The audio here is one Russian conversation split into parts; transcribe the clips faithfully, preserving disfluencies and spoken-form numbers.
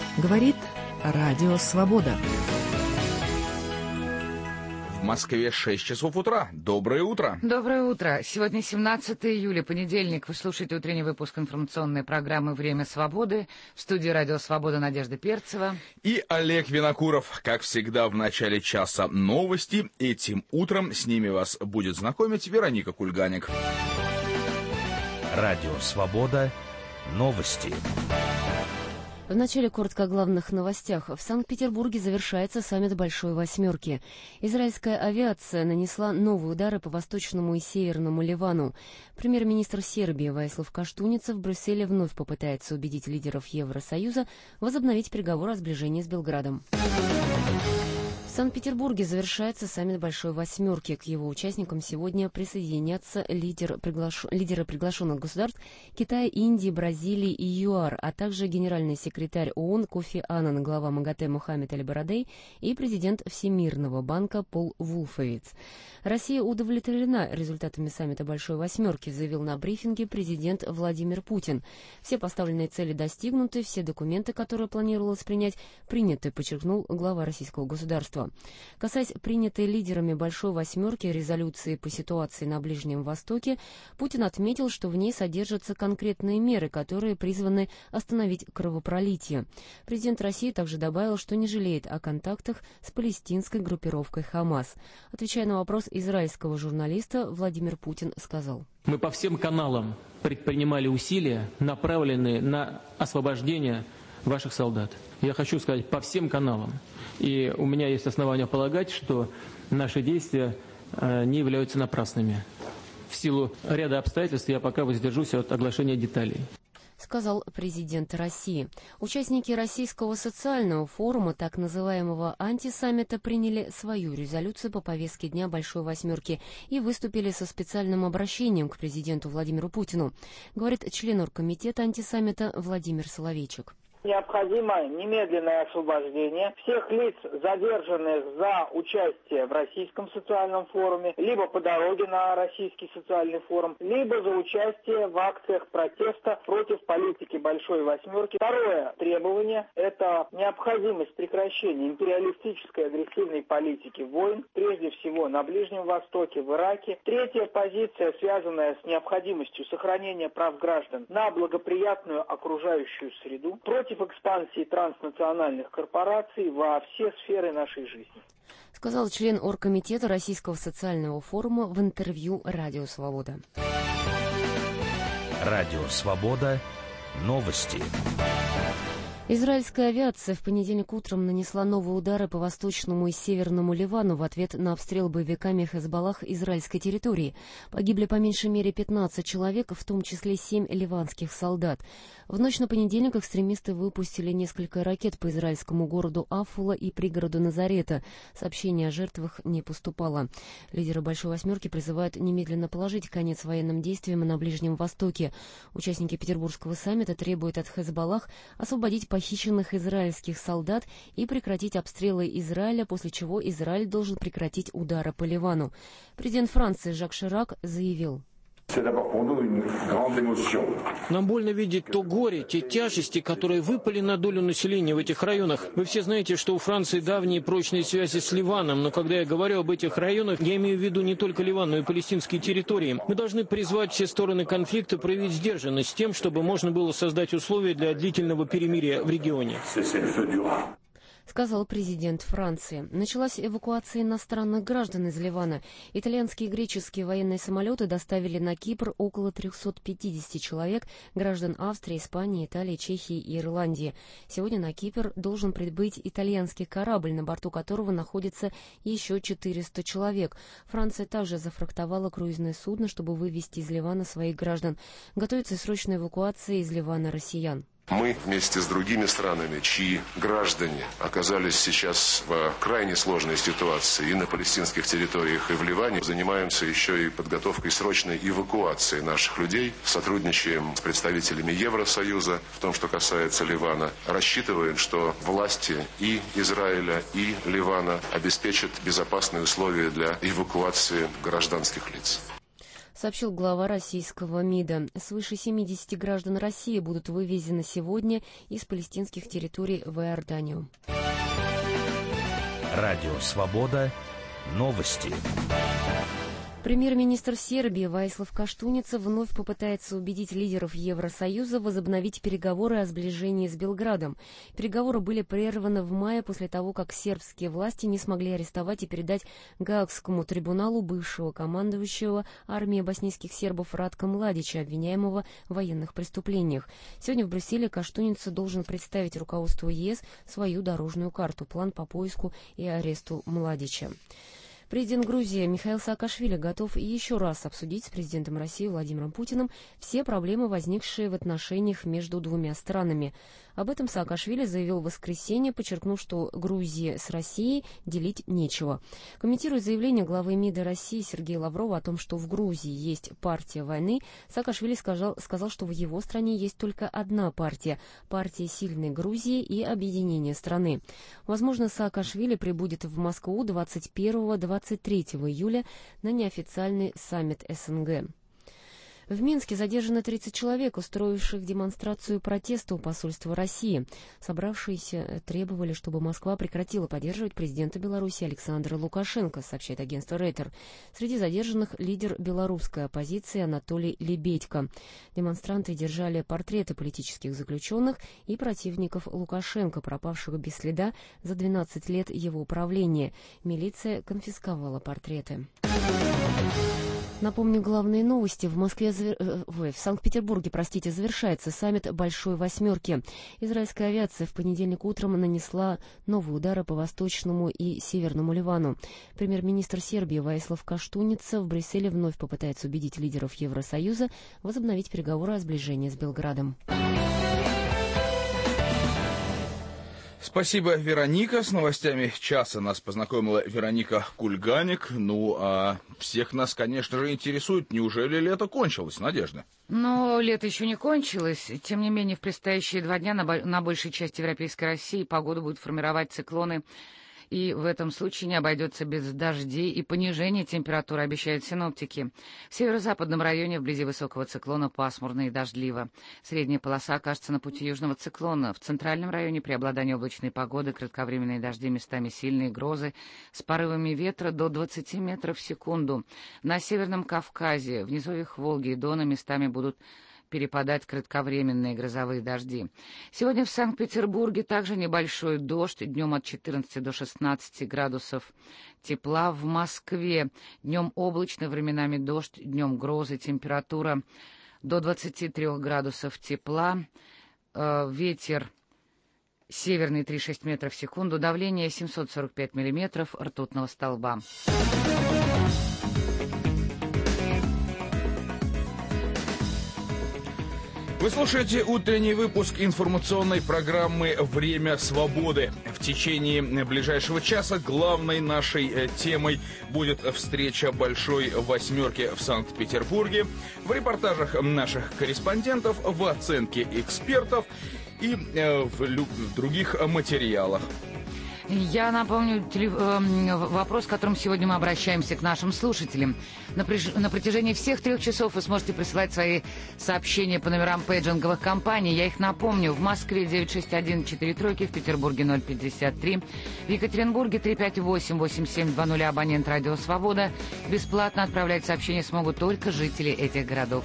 Говорит Радио Свобода. В Москве шесть часов утра. Доброе утро. Доброе утро. Сегодня семнадцатое июля, понедельник. Вы слушаете утренний выпуск информационной программы «Время свободы». В студии Радио Свобода Надежда Перцева. И Олег Винокуров. Как всегда, в начале часа новости. Этим утром с ними вас будет знакомить Вероника Кульганик. Радио Свобода. Новости. В начале коротко о главных новостях. В Санкт-Петербурге завершается саммит Большой Восьмерки. Израильская авиация нанесла новые удары по Восточному и Северному Ливану. Премьер-министр Сербии Воислав Каштуница в Брюсселе вновь попытается убедить лидеров Евросоюза возобновить переговоры о сбережении с Белградом. В Санкт-Петербурге завершается саммит Большой Восьмерки. К его участникам сегодня присоединятся лидер приглаш... лидеры приглашенных государств Китая, Индии, Бразилии и ЮАР, а также генеральный секретарь ООН Кофи Аннан, глава МАГАТЭ Мохаммед Аль-Барадей и президент Всемирного банка Пол Вулфовиц. Россия удовлетворена результатами саммита Большой Восьмерки, заявил на брифинге президент Владимир Путин. Все поставленные цели достигнуты, все документы, которые планировалось принять, приняты, подчеркнул глава российского государства. Касаясь принятой лидерами Большой Восьмерки резолюции по ситуации на Ближнем Востоке, Путин отметил, что в ней содержатся конкретные меры, которые призваны остановить кровопролитие. Президент России также добавил, что не жалеет о контактах с палестинской группировкой «Хамас». Отвечая на вопрос израильского журналиста, Владимир Путин сказал: «Мы по всем каналам предпринимали усилия, направленные на освобождение ваших солдат. Я хочу сказать, по всем каналам. И у меня есть основания полагать, что наши действия э, не являются напрасными. В силу ряда обстоятельств я пока воздержусь от оглашения деталей», сказал президент России. Участники Российского социального форума, так называемого антисаммита, приняли свою резолюцию по повестке дня Большой Восьмерки и выступили со специальным обращением к президенту Владимиру Путину, говорит член оргкомитета антисаммита Владимир Соловейчик. Необходимо немедленное освобождение всех лиц, задержанных за участие в Российском социальном форуме, либо по дороге на Российский социальный форум, либо за участие в акциях протеста против политики Большой Восьмерки. Второе требование – это необходимость прекращения империалистической агрессивной политики войн, прежде всего на Ближнем Востоке, в Ираке. Третья позиция, связанная с необходимостью сохранения прав граждан на благоприятную окружающую среду, против экспансии транснациональных корпораций во все сферы нашей жизни, сказал член оргкомитета Российского социального форума в интервью «Радио Свобода». Радио Свобода. Новости. Израильская авиация в понедельник утром нанесла новые удары по Восточному и Северному Ливану в ответ на обстрел боевиками Хезболлах израильской территории. Погибли по меньшей мере пятнадцать человек, в том числе семь ливанских солдат. В ночь на понедельник экстремисты выпустили несколько ракет по израильскому городу Афула и пригороду Назарета. Сообщений о жертвах не поступало. Лидеры Большой Восьмерки призывают немедленно положить конец военным действиям на Ближнем Востоке. Участники Петербургского саммита требуют от Хезболлах освободить похищенных израильских солдат и прекратить обстрелы Израиля, после чего Израиль должен прекратить удары по Ливану. Президент Франции Жак Ширак заявил: «Нам больно видеть то горе, те тяжести, которые выпали на долю населения в этих районах. Вы все знаете, что у Франции давние прочные связи с Ливаном, но когда я говорю об этих районах, я имею в виду не только Ливан, но и палестинские территории. Мы должны призвать все стороны конфликта проявить сдержанность с тем, чтобы можно было создать условия для длительного перемирия в регионе», сказал президент Франции. Началась эвакуация иностранных граждан из Ливана. Итальянские и греческие военные самолеты доставили на Кипр около трехсот пятидесяти человек, граждан Австрии, Испании, Италии, Чехии и Ирландии. Сегодня на Кипр должен прибыть итальянский корабль, на борту которого находится еще четыреста человек. Франция также зафрахтовала круизное судно, чтобы вывести из Ливана своих граждан. Готовится срочная эвакуация из Ливана россиян. Мы вместе с другими странами, чьи граждане оказались сейчас в крайне сложной ситуации и на палестинских территориях, и в Ливане, занимаемся еще и подготовкой срочной эвакуации наших людей. Сотрудничаем с представителями Евросоюза в том, что касается Ливана. Рассчитываем, что власти и Израиля, и Ливана обеспечат безопасные условия для эвакуации гражданских лиц. сообщил глава российского МИДа. Свыше семидесяти граждан России будут вывезены сегодня из палестинских территорий в Иорданию. Радио «Свобода». Новости. Премьер-министр Сербии Воислав Каштуница вновь попытается убедить лидеров Евросоюза возобновить переговоры о сближении с Белградом. Переговоры были прерваны в мае после того, как сербские власти не смогли арестовать и передать Гаагскому трибуналу бывшего командующего армией боснийских сербов Радка Младича, обвиняемого в военных преступлениях. Сегодня в Брюсселе Каштуница должен представить руководству ЕС свою дорожную карту, план по поиску и аресту Младича. Президент Грузии Михаил Саакашвили готов еще раз обсудить с президентом России Владимиром Путиным все проблемы, возникшие в отношениях между двумя странами. Об этом Саакашвили заявил в воскресенье, подчеркнув, что Грузии с Россией делить нечего. Комментируя заявление главы МИДа России Сергея Лаврова о том, что в Грузии есть партия войны, Саакашвили сказал, сказал, что в его стране есть только одна партия – партия сильной Грузии и объединения страны. Возможно, Саакашвили прибудет в Москву двадцать первого — двадцать третьего июля на неофициальный саммит СНГ. В Минске задержаны тридцать человек, устроивших демонстрацию протеста у посольства России. Собравшиеся требовали, чтобы Москва прекратила поддерживать президента Беларуси Александра Лукашенко, сообщает агентство Рейтер. Среди задержанных лидер белорусской оппозиции Анатолий Лебедько. Демонстранты держали портреты политических заключенных и противников Лукашенко, пропавших без следа за двенадцать лет его правления. Милиция конфисковала портреты. Напомню, главные новости. В Москве, в Санкт-Петербурге, простите, завершается саммит Большой Восьмерки. Израильская авиация в понедельник утром нанесла новые удары по Восточному и Северному Ливану. Премьер-министр Сербии Воислав Каштуница в Брюсселе вновь попытается убедить лидеров Евросоюза возобновить переговоры о сближении с Белградом. Спасибо, Вероника. С новостями часа нас познакомила Вероника Кульганик. Ну, а всех нас, конечно же, интересует, неужели лето кончилось, Надежда? Но лето еще не кончилось. Тем не менее, в предстоящие два дня на, на большей части Европейской России погоду будут формировать циклоны. И в этом случае не обойдется без дождей и понижения температуры, обещают синоптики. В северо-западном районе вблизи высокого циклона пасмурно и дождливо. Средняя полоса окажется на пути южного циклона. В центральном районе преобладание облачной погоды, кратковременные дожди, местами сильные грозы с порывами ветра до двадцати метров в секунду. На Северном Кавказе, в низовьях Волги и Дона местами будут перепадать кратковременные грозовые дожди. Сегодня в Санкт-Петербурге также небольшой дождь, днем от четырнадцати до шестнадцати градусов тепла. В Москве днем облачно, временами дождь, днем грозы, температура до двадцати трёх градусов тепла, э, ветер северный три целых шесть десятых метров в секунду, давление семьсот сорок пять миллиметров ртутного столба. Вы слушаете утренний выпуск информационной программы «Время свободы». В течение ближайшего часа главной нашей темой будет встреча Большой Восьмерки в Санкт-Петербурге, в репортажах наших корреспондентов, в оценке экспертов и в, в других материалах. Я напомню теле... вопрос, с которым сегодня мы обращаемся к нашим слушателям. На, приж... на протяжении всех трех часов вы сможете присылать свои сообщения по номерам пейджинговых компаний. Я их напомню. В Москве девять шесть один четыре тройки, в Петербурге ноль пятьдесят три, в Екатеринбурге три пять восемь восемь семь два ноль, абонент Радио Свобода. Бесплатно отправлять сообщения смогут только жители этих городов.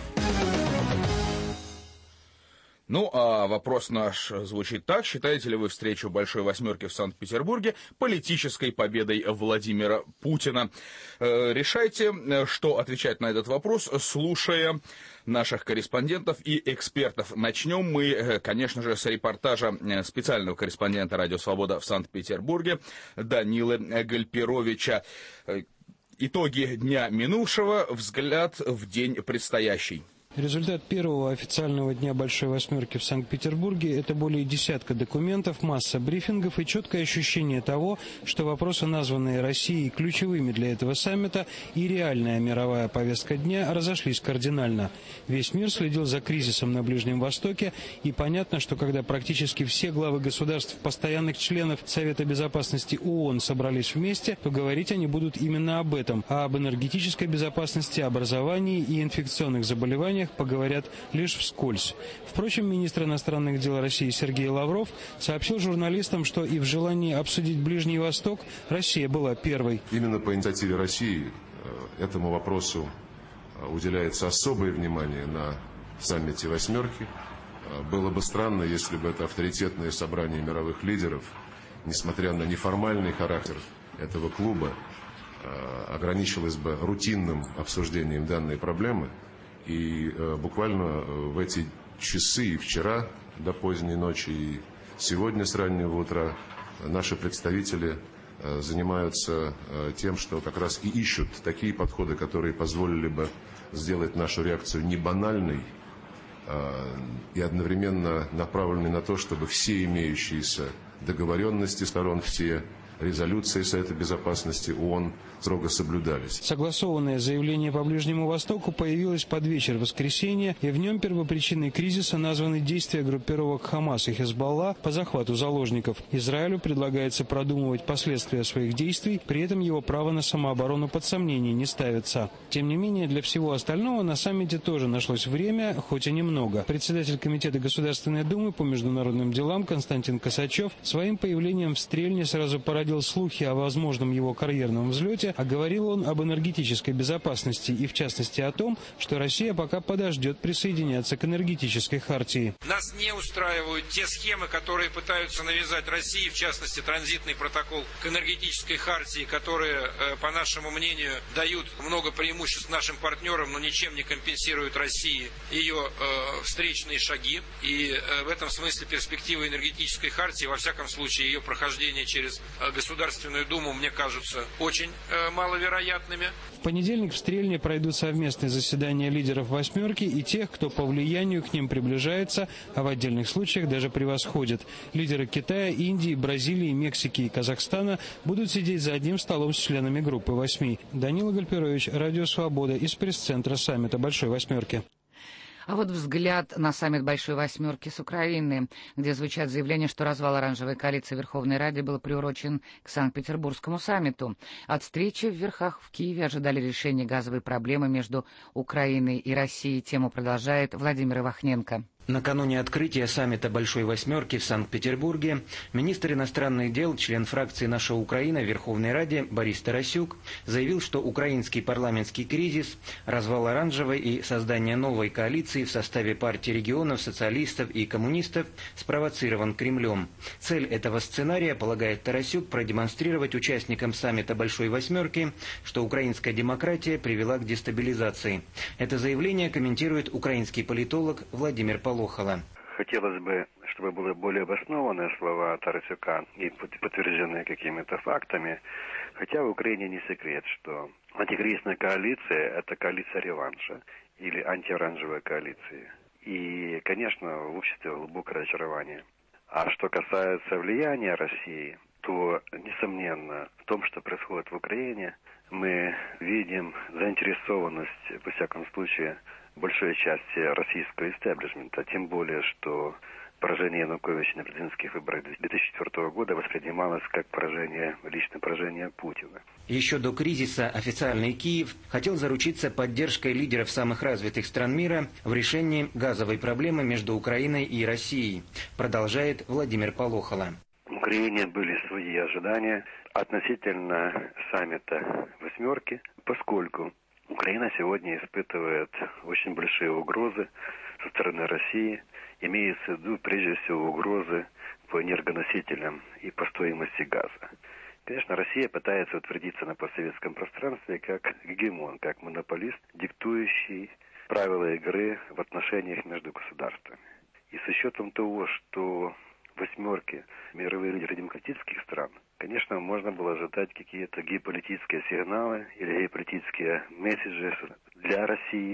Ну, а вопрос наш звучит так. Считаете ли вы встречу Большой Восьмерки в Санкт-Петербурге политической победой Владимира Путина? Э, решайте, что отвечать на этот вопрос, слушая наших корреспондентов и экспертов. Начнем мы, конечно же, с репортажа специального корреспондента Радио Свобода в Санкт-Петербурге Данилы Гальперовича. Итоги дня минувшего, взгляд в день предстоящий. Результат первого официального дня «Большой восьмерки» в Санкт-Петербурге – это более десятка документов, масса брифингов и четкое ощущение того, что вопросы, названные Россией ключевыми для этого саммита, и реальная мировая повестка дня разошлись кардинально. Весь мир следил за кризисом на Ближнем Востоке, и понятно, что когда практически все главы государств, постоянных членов Совета Безопасности ООН собрались вместе, то говорить они будут именно об этом, а об энергетической безопасности, образовании и инфекционных заболеваниях поговорят лишь вскользь. Впрочем, министр иностранных дел России Сергей Лавров сообщил журналистам, что и в желании обсудить Ближний Восток Россия была первой. Именно по инициативе России этому вопросу уделяется особое внимание на саммите «восьмерки». Было бы странно, если бы это авторитетное собрание мировых лидеров, несмотря на неформальный характер этого клуба, ограничилось бы рутинным обсуждением данной проблемы. И э, буквально в эти часы, и вчера до поздней ночи, и сегодня с раннего утра наши представители э, занимаются э, тем, что как раз и ищут такие подходы, которые позволили бы сделать нашу реакцию не банальной э, и одновременно направленной на то, чтобы все имеющиеся договоренности сторон, все резолюции Совета Безопасности ООН строго соблюдались. Согласованное заявление по Ближнему Востоку появилось под вечер воскресенья, и в нем первопричиной кризиса названы действия группировок Хамас и Хезболла по захвату заложников. Израилю предлагается продумывать последствия своих действий, при этом его право на самооборону под сомнение не ставится. Тем не менее, для всего остального на саммите тоже нашлось время, хоть и немного. Председатель Комитета Государственной Думы по международным делам Константин Косачев своим появлением в Стрельне сразу породил слухи о возможном его карьерном взлете, а говорил он об энергетической безопасности и, в частности, о том, что Россия пока подождет присоединяться к энергетической хартии. Нас не устраивают те схемы, которые пытаются навязать России, в частности, транзитный протокол к энергетической хартии, которые, по нашему мнению, дают много преимуществ нашим партнерам, но ничем не компенсируют России ее э, встречные шаги. И э, в этом смысле перспективы энергетической хартии, во всяком случае, ее прохождение через э, Государственную Думу, мне кажутся очень э, маловероятными. В понедельник в Стрельне пройдут совместные заседания лидеров «восьмерки» и тех, кто по влиянию к ним приближается, а в отдельных случаях даже превосходит. Лидеры Китая, Индии, Бразилии, Мексики и Казахстана будут сидеть за одним столом с членами группы восьми. Данила Гальперович, Радио Свобода, из пресс-центра саммита «Большой восьмерки». А вот взгляд на саммит «Большой восьмерки» с Украины, где звучат заявления, что развал оранжевой коалиции Верховной Рады был приурочен к Санкт-Петербургскому саммиту. От встречи в Верхах в Киеве ожидали решения газовой проблемы между Украиной и Россией. Тему продолжает Владимир Ивахненко. Накануне открытия саммита «Большой восьмерки» в Санкт-Петербурге министр иностранных дел, член фракции «Наша Украина» в Верховной Раде Борис Тарасюк заявил, что украинский парламентский кризис, развал оранжевой и создание новой коалиции в составе партий регионов, социалистов и коммунистов спровоцирован Кремлем. Цель этого сценария, полагает Тарасюк, продемонстрировать участникам саммита «Большой восьмерки», что украинская демократия привела к дестабилизации. Это заявление комментирует украинский политолог Владимир Полохов. Хотелось бы, чтобы были более обоснованные слова Тарасюка и подтвержденные какими-то фактами. Хотя в Украине не секрет, что антикризисная коалиция – это коалиция реванша или антиоранжевая коалиция. И, конечно, в обществе глубокое разочарование. А что касается влияния России, то, несомненно, в том, что происходит в Украине, мы видим заинтересованность, во всяком случае, большой части российского истеблишмента, тем более, что поражение Януковича на президентских выборах две тысячи четвёртого года воспринималось как поражение, личное поражение Путина. Еще до кризиса официальный Киев хотел заручиться поддержкой лидеров самых развитых стран мира в решении газовой проблемы между Украиной и Россией, продолжает Владимир Полохова. В Украине были свои ожидания относительно саммита «восьмерки», поскольку Украина сегодня испытывает очень большие угрозы со стороны России, имеется в виду прежде всего угрозы по энергоносителям и по стоимости газа. Конечно, Россия пытается утвердиться на постсоветском пространстве как гегемон, как монополист, диктующий правила игры в отношениях между государствами. И с учетом того, что восьмерки мировые лидеры демократических стран, конечно, можно было ожидать какие-то геополитические сигналы или геополитические месседжи для России,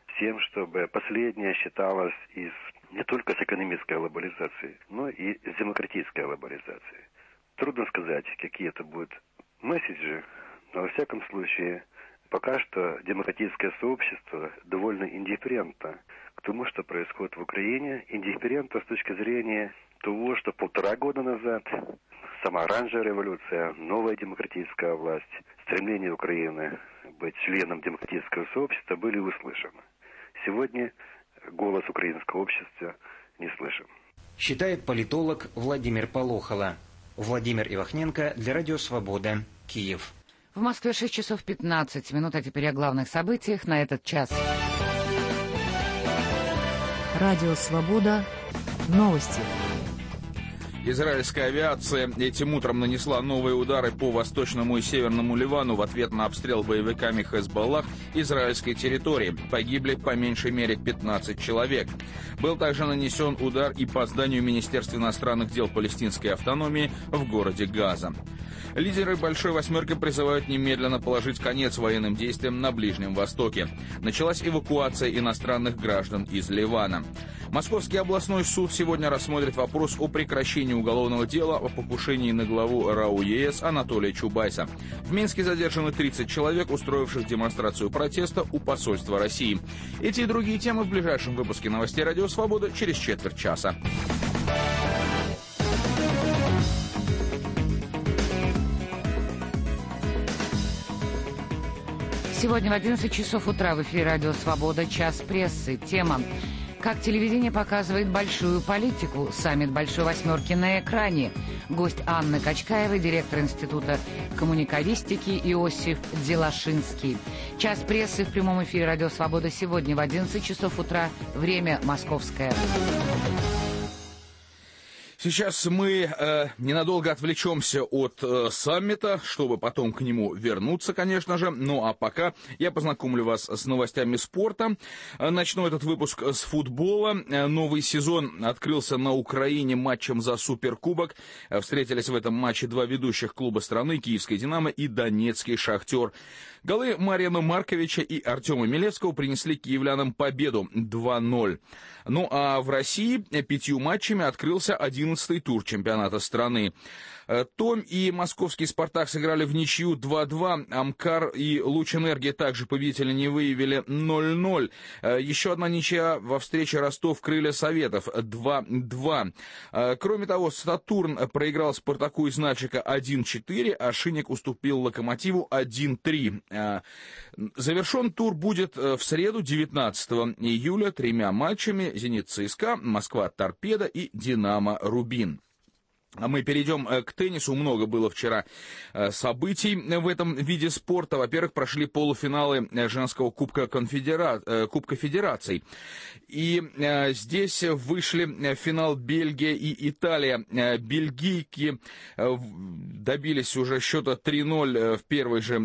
всем, чтобы последняя считалась из не только с экономической глобализацией, но и с демократической глобализацией. Трудно сказать, какие это будут месседжи, но во всяком случае, пока что демократическое сообщество довольно индифферентно к тому, что происходит в Украине, индифферентно с точки зрения того, что полтора года назад сама оранжевая революция, новая демократическая власть, стремление Украины быть членом демократического сообщества были услышаны. Сегодня голос украинского общества не слышен. Считает политолог Владимир Полохало. Владимир Ивахненко для Радио Свобода, Киев. В Москве шесть часов пятнадцать минут, а теперь о главных событиях на этот час. Радио Свобода. Новости. Израильская авиация этим утром нанесла новые удары по восточному и северному Ливану в ответ на обстрел боевиками Хезболлах израильской территории. Погибли по меньшей мере пятнадцать человек. Был также нанесен удар и по зданию Министерства иностранных дел палестинской автономии в городе Газа. Лидеры «Большой восьмерки» призывают немедленно положить конец военным действиям на Ближнем Востоке. Началась эвакуация иностранных граждан из Ливана. Московский областной суд сегодня рассмотрит вопрос о прекращении уголовного дела о покушении на главу РАО ЕС Анатолия Чубайса. В Минске задержаны тридцать человек, устроивших демонстрацию протеста у посольства России. Эти и другие темы в ближайшем выпуске новостей «Радио Свобода» через четверть часа. Сегодня в одиннадцать часов утра в эфире «Радио Свобода» час прессы. Тема: как телевидение показывает большую политику. Саммит «Большой восьмерки» на экране. Гость Анны Качкаевой, директор Института коммуникаристики Иосиф Делашинский. Час прессы в прямом эфире «Радио Свобода» сегодня в одиннадцать часов утра. Время московское. Сейчас мы э, ненадолго отвлечемся от э, саммита, чтобы потом к нему вернуться, конечно же. Ну а пока я познакомлю вас с новостями спорта. Начну этот выпуск с футбола. Новый сезон открылся на Украине матчем за Суперкубок. Встретились в этом матче два ведущих клуба страны: Киевская «Динамо» и Донецкий «Шахтер». Голы Марьяна Марковича и Артема Милевского принесли киевлянам победу два ноль. Ну а в России пятью матчами открылся одиннадцатый тур чемпионата страны. Том и московский «Спартак» сыграли в ничью два два. Амкар и Лучэнергия также победителя не выявили ноль ноль. Еще одна ничья во встрече Ростов-Крылья Советов два два. Кроме того, «Сатурн» проиграл «Спартаку» из Нальчика один четыре, а «Шинник» уступил «Локомотиву» один три. Завершен тур будет в среду, девятнадцатого июля, тремя матчами: «Зенит-ЦСКА», «Москва-Торпедо» и «Динамо-Рубин». А мы перейдем к теннису. Много было вчера событий в этом виде спорта. Во-первых, прошли полуфиналы женского Кубка, Конфедера... Кубка Федераций. И здесь вышли в финал Бельгия и Италия. Бельгийки добились уже счета три ноль в первой же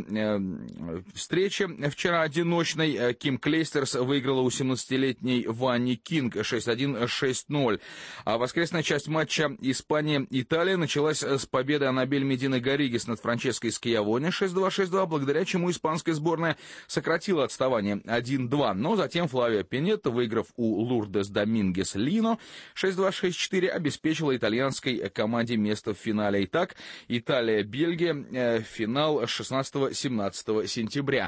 встрече вчера одиночной. Ким Клейстерс выиграла у семнадцатилетней Ванни Кинг шесть один шесть ноль. А воскресная часть матча Испания Италия началась с победы Анабель Медины Гарригес над Франческой Скиавоне шесть два шесть два, благодаря чему испанская сборная сократила отставание один два. Но затем Флавия Пинетта, выиграв у Лурдес Домингес Лино шесть два шесть четыре, обеспечила итальянской команде место в финале. Итак, Италия-Бельгия, финал шестнадцатого-семнадцатого сентября.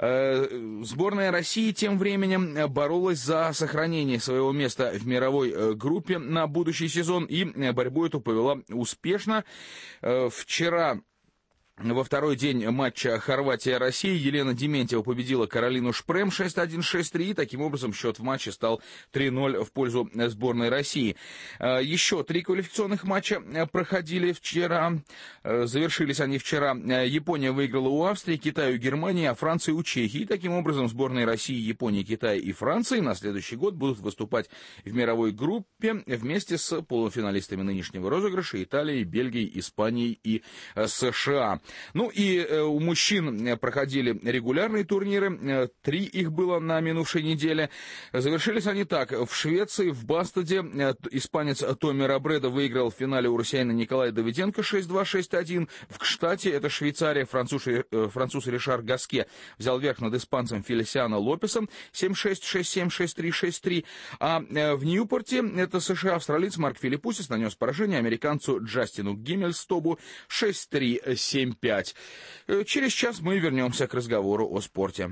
Сборная России тем временем боролась за сохранение своего места в мировой группе на будущий сезон, и борьбу эту повела успешно. Вчера, во второй день матча Хорватия-Россия, Елена Дементьева победила Каролину Шпрем шесть один шесть три, и таким образом счет в матче стал три ноль в пользу сборной России. Еще три квалификационных матча проходили вчера, завершились они вчера. Япония выиграла у Австрии, Китай у Германии, а Франция у Чехии. И таким образом сборные России, Японии, Китая и Франции на следующий год будут выступать в мировой группе вместе с полуфиналистами нынешнего розыгрыша: Италией, Бельгией, Испанией и США. Ну и э, у мужчин проходили регулярные турниры, э, три их было на минувшей неделе. Завершились они так. В Швеции, в Бастаде, э, испанец Томми Робредо выиграл в финале у россиянина Николая Давиденко шесть-два, шесть-один. В Кштате, это Швейцария, француз, э, француз Ришар Гаске взял верх над испанцем Фелисиано Лопесом семь-шесть, шесть-семь, шесть-три, шесть-три. А э, в Ньюпорте, это США, австралиец Марк Филиппусис нанес поражение американцу Джастину Гиммельстобу шесть-три, семь-пять. Через час мы вернемся к разговору о спорте.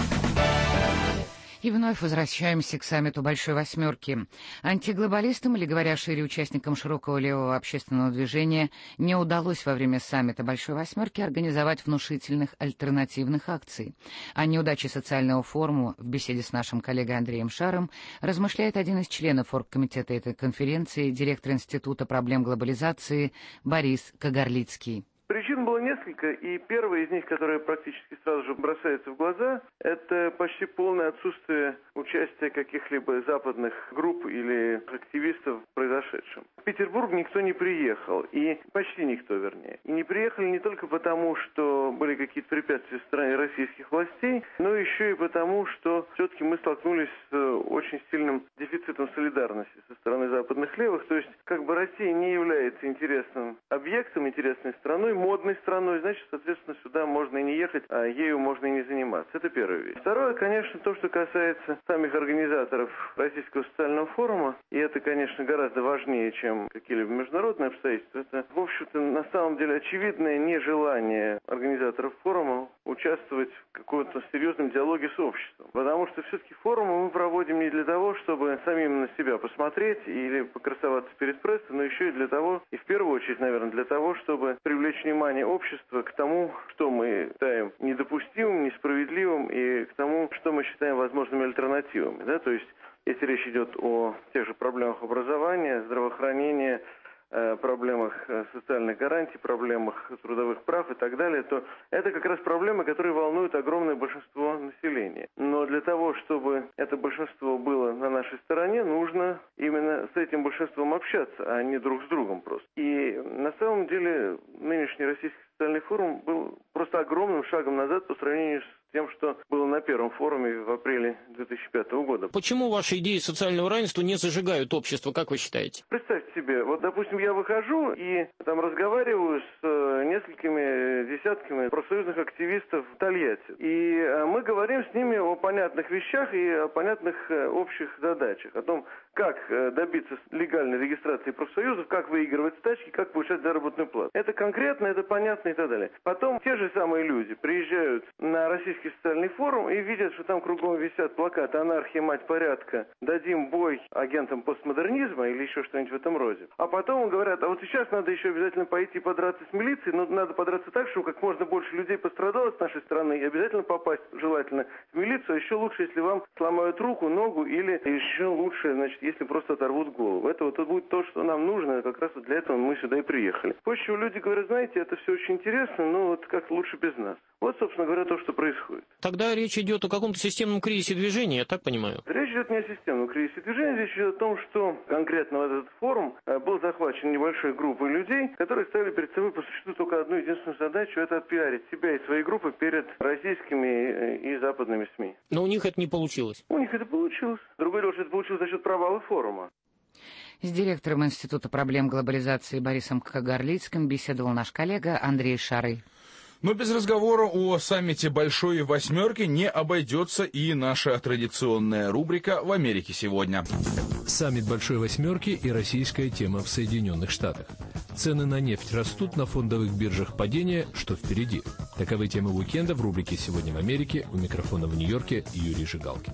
И вновь возвращаемся к саммиту Большой Восьмерки. Антиглобалистам, или говоря шире, участникам широкого левого общественного движения, не удалось во время саммита Большой Восьмерки организовать внушительных альтернативных акций. О неудаче социального форума в беседе с нашим коллегой Андреем Шаром размышляет один из членов оргкомитета этой конференции, директор Института проблем глобализации Борис Кагарлицкий. Причин было несколько, и первая из них, которая практически сразу же бросается в глаза, это почти полное отсутствие участия каких-либо западных групп или активистов в произошедшем. В Петербург никто не приехал, и почти никто, вернее. И не приехали не только потому, что были какие-то препятствия в стороне российских властей, но еще и потому, что все-таки мы столкнулись с очень сильным дефицитом солидарности со стороны западных левых, то есть как бы Россия не является интересным объектом, интересной страной, модной страной, значит, соответственно, сюда можно и не ехать, а ею можно и не заниматься. Это первая вещь. Второе, конечно, то, что касается самих организаторов Российского социального форума, и это, конечно, гораздо важнее, чем какие-либо международные обстоятельства. Это, в общем-то, на самом деле очевидное нежелание организаторов форума участвовать в каком-то серьезном диалоге с обществом. Потому что все-таки форумы мы проводим не для того, чтобы самим на себя посмотреть или покрасоваться перед прессой, но еще и для того, и в первую очередь, наверное, для того, чтобы привлечь внимание общества к тому, что мы считаем недопустимым, несправедливым, и к тому, что мы считаем возможными альтернативами. Да? То есть, если речь идет о тех же проблемах образования, здравоохранения, проблемах социальных гарантий, проблемах трудовых прав и так далее, то это как раз проблемы, которые волнуют огромное большинство населения. Но для того, чтобы это большинство было на нашей стороне, нужно именно с этим большинством общаться, а не друг с другом просто. И на самом деле нынешний Российский социальный форум был просто огромным шагом назад по сравнению с тем, что было на первом форуме в апреле две тысячи пятого года. Почему ваши идеи социального равенства не зажигают общество, как вы считаете? Представьте себе, вот, допустим, я выхожу и там разговариваю с э, несколькими десятками профсоюзных активистов в Тольятти. И э, мы говорим с ними о понятных вещах и о понятных э, общих задачах. О том, как э, добиться легальной регистрации профсоюзов, как выигрывать стачки, как повышать заработную плату. Это конкретно, это понятно и так далее. Потом те же самые люди приезжают на Российский социальный форум и видят, что там кругом висят плакаты «Анархия, мать порядка», «Дадим бой агентам постмодернизма» или еще что-нибудь в этом роде. А потом говорят, а вот сейчас надо еще обязательно пойти подраться с милицией, но надо подраться так, чтобы как можно больше людей пострадало с нашей стороны, и обязательно попасть, желательно, в милицию. А еще лучше, если вам сломают руку, ногу, или еще лучше, значит, если просто оторвут голову. Это вот будет то, что нам нужно, как раз вот для этого мы сюда и приехали. Позже всего люди говорят, знаете, это все очень интересно, но вот как лучше без нас. Вот, собственно говоря, то, что происходит. Тогда речь идет о каком-то системном кризисе движения, я так понимаю? Речь идет не о системном кризисе движения, речь идет о том, что конкретно в этот форум был захвачен небольшой группой людей, которые ставили перед собой по существу только одну единственную задачу – это отпиарить себя и свои группы перед российскими и западными СМИ. Но у них это не получилось? У них это получилось. Другое дело, что это получилось за счет провала форума. С директором Института проблем глобализации Борисом Кагарлицким беседовал наш коллега Андрей Шарый. Но без разговора о саммите Большой Восьмерки не обойдется и наша традиционная рубрика «В Америке сегодня». Саммит Большой Восьмерки и российская тема в Соединенных Штатах. Цены на нефть растут, на фондовых биржах падение, что впереди? Таковы темы уикенда в рубрике «Сегодня в Америке». У микрофона в Нью-Йорке Юрий Жигалкин.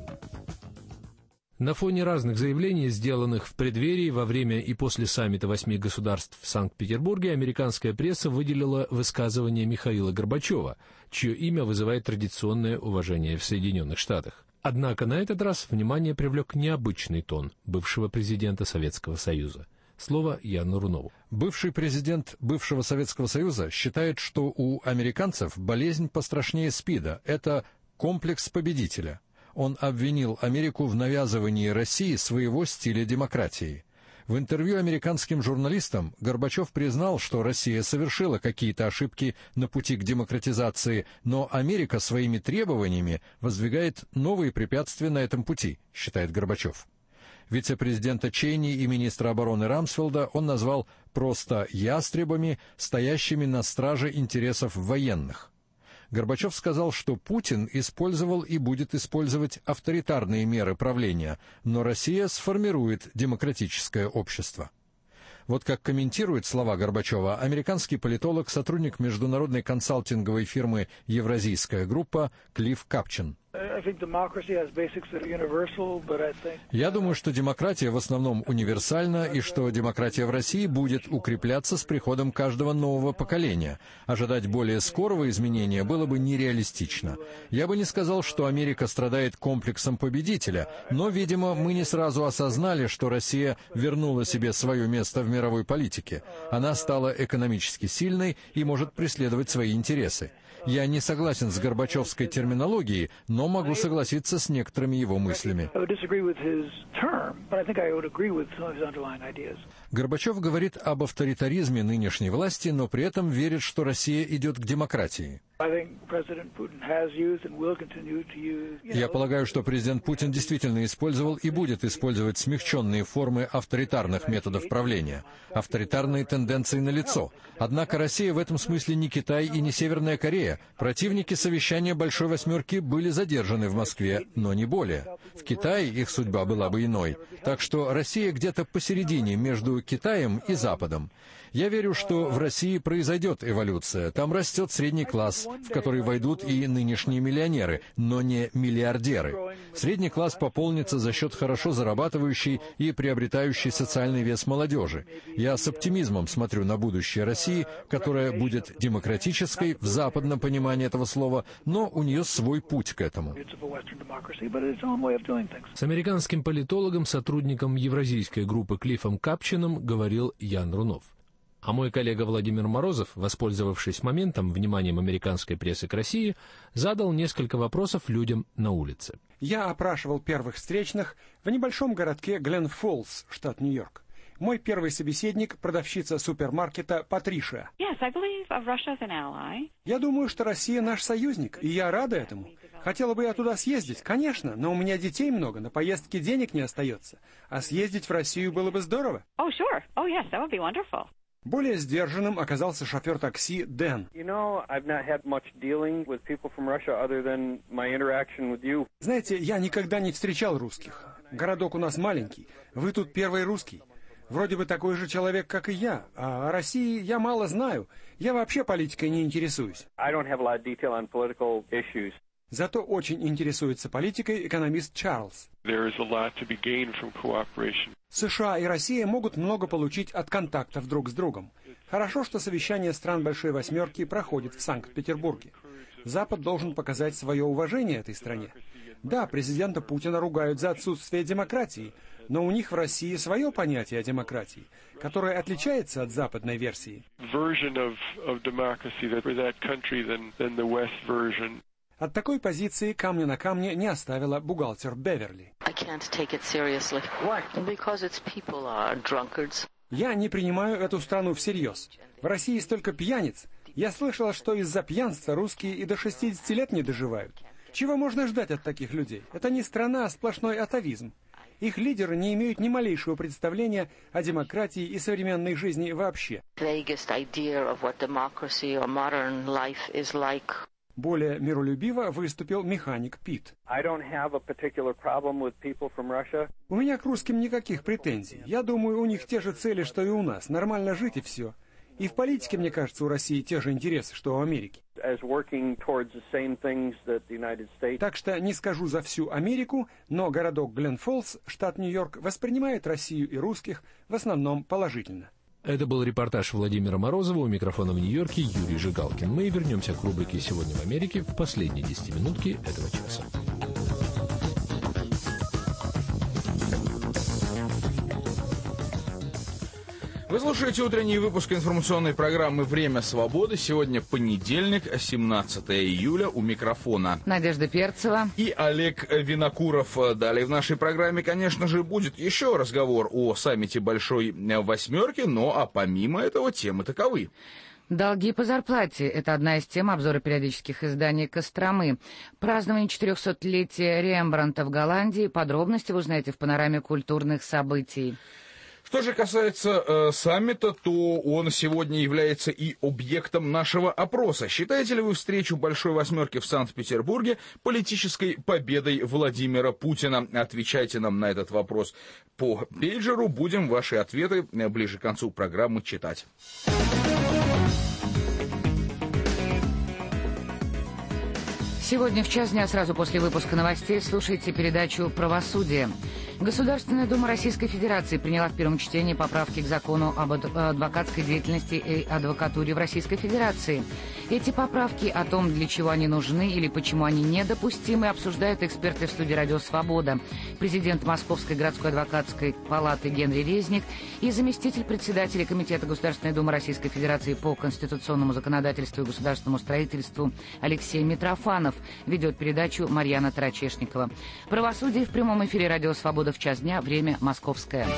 На фоне разных заявлений, сделанных в преддверии, во время и после саммита восьми государств в Санкт-Петербурге, американская пресса выделила высказывание Михаила Горбачева, чье имя вызывает традиционное уважение в Соединенных Штатах. Однако на этот раз внимание привлек необычный тон бывшего президента Советского Союза. Слово Яну Рунову. Бывший президент бывшего Советского Союза считает, что у американцев болезнь пострашнее СПИДа. Это комплекс победителя. Он обвинил Америку в навязывании России своего стиля демократии. В интервью американским журналистам Горбачев признал, что Россия совершила какие-то ошибки на пути к демократизации, но Америка своими требованиями воздвигает новые препятствия на этом пути, считает Горбачев. Вице-президента Чейни и министра обороны Рамсфелда он назвал просто ястребами, стоящими на страже интересов военных. Горбачев сказал, что Путин использовал и будет использовать авторитарные меры правления, но Россия сформирует демократическое общество. Вот как комментирует слова Горбачева американский политолог, сотрудник международной консалтинговой фирмы «Евразийская группа» Клифф Капчин. Я думаю, что демократия в основном универсальна, и что демократия в России будет укрепляться с приходом каждого нового поколения. Ожидать более скорого изменения было бы нереалистично. Я бы не сказал, что Америка страдает комплексом победителя, но, видимо, мы не сразу осознали, что Россия вернула себе свое место в мировой политике. Она стала экономически сильной и может преследовать свои интересы. Я не согласен с горбачевской терминологией, но могу согласиться с некоторыми его мыслями. Горбачев говорит об авторитаризме нынешней власти, но при этом верит, что Россия идет к демократии. Я полагаю, что президент Путин действительно использовал и будет использовать смягченные формы авторитарных методов правления. Авторитарные тенденции налицо. Однако Россия в этом смысле не Китай и не Северная Корея. Противники совещания Большой Восьмерки были задержаны в Москве, но не более. В Китае их судьба была бы иной. Так что Россия где-то посередине между Китаем и Западом. Я верю, что в России произойдет эволюция. Там растет средний класс, в который войдут и нынешние миллионеры, но не миллиардеры. Средний класс пополнится за счет хорошо зарабатывающей и приобретающей социальный вес молодежи. Я с оптимизмом смотрю на будущее России, которая будет демократической в западном понимании этого слова, но у нее свой путь к этому. С американским политологом, сотрудником Евразийской группы Клиффом Капчином говорил Ян Рунов. А мой коллега Владимир Морозов, воспользовавшись моментом, вниманием американской прессы к России, задал несколько вопросов людям на улице. Я опрашивал первых встречных в небольшом городке Глен-Фоллс, штат Нью-Йорк. Мой первый собеседник — продавщица супермаркета Патриша. Yes, I believe Russia is an ally. Я думаю, что Россия наш союзник, и я рада этому. Хотела бы я туда съездить, конечно, но у меня детей много, на поездки денег не остается. А съездить в Россию было бы здорово. Oh, sure. Oh, yes, that would be wonderful. Более сдержанным оказался шофер такси Дэн. Знаете, я никогда не встречал русских. Городок у нас маленький. Вы тут первый русский. Вроде бы такой же человек, как и я. А о России я мало знаю. Я вообще политикой не интересуюсь. Зато очень интересуется политикой экономист Чарльз. США и Россия могут много получить от контактов друг с другом. Хорошо, что совещание стран Большой Восьмерки проходит в Санкт-Петербурге. Запад должен показать свое уважение этой стране. Да, президента Путина ругают за отсутствие демократии, но у них в России свое понятие о демократии, которое отличается от западной версии. От такой позиции камня на камне не оставила бухгалтер Беверли. Я не принимаю эту страну всерьез. В России столько пьяниц. Я слышала, что из-за пьянства русские и до шестидесяти лет не доживают. Чего можно ждать от таких людей? Это не страна, а сплошной атавизм. Их лидеры не имеют ни малейшего представления о демократии и современной жизни вообще. Более миролюбиво выступил механик Пит. У меня к русским никаких претензий. Я думаю, у них те же цели, что и у нас. Нормально жить и все. И в политике, мне кажется, у России те же интересы, что у Америки. Так что не скажу за всю Америку, но городок Глен-Фоллс, штат Нью-Йорк, воспринимает Россию и русских в основном положительно. Это был репортаж Владимира Морозова. У микрофона в Нью-Йорке Юрий Жигалкин. Мы вернемся к рубрике «Сегодня в Америке» в последние десятиминутки этого часа. Вы слушаете утренний выпуск информационной программы «Время свободы». Сегодня понедельник, семнадцатое июля. У микрофона Надежда Перцева и Олег Винокуров. Далее в нашей программе, конечно же, будет еще разговор о саммите Большой Восьмерки, но а помимо этого темы таковы. Долги по зарплате – это одна из тем обзора периодических изданий «Костромы». Празднование четырехсотлетия Рембрандта в Голландии. Подробности вы узнаете в панораме культурных событий. Что же касается э, саммита, то он сегодня является и объектом нашего опроса. Считаете ли вы встречу Большой Восьмерки в Санкт-Петербурге политической победой Владимира Путина? Отвечайте нам на этот вопрос по пейджеру. Будем ваши ответы ближе к концу программы читать. Сегодня в час дня, сразу после выпуска новостей, слушайте передачу «Правосудие». Государственная Дума Российской Федерации приняла в первом чтении поправки к закону об адвокатской деятельности и адвокатуре в Российской Федерации. Эти поправки о том, для чего они нужны или почему они недопустимы, обсуждают эксперты в студии «Радио Свобода». Президент Московской городской адвокатской палаты Генри Резник и заместитель председателя Комитета Государственной Думы Российской Федерации по конституционному законодательству и государственному строительству Алексей Митрофанов. Ведет передачу Марьяна Тарачешникова. «Правосудие» в прямом эфире «Радио Свобода» в час дня, время московское.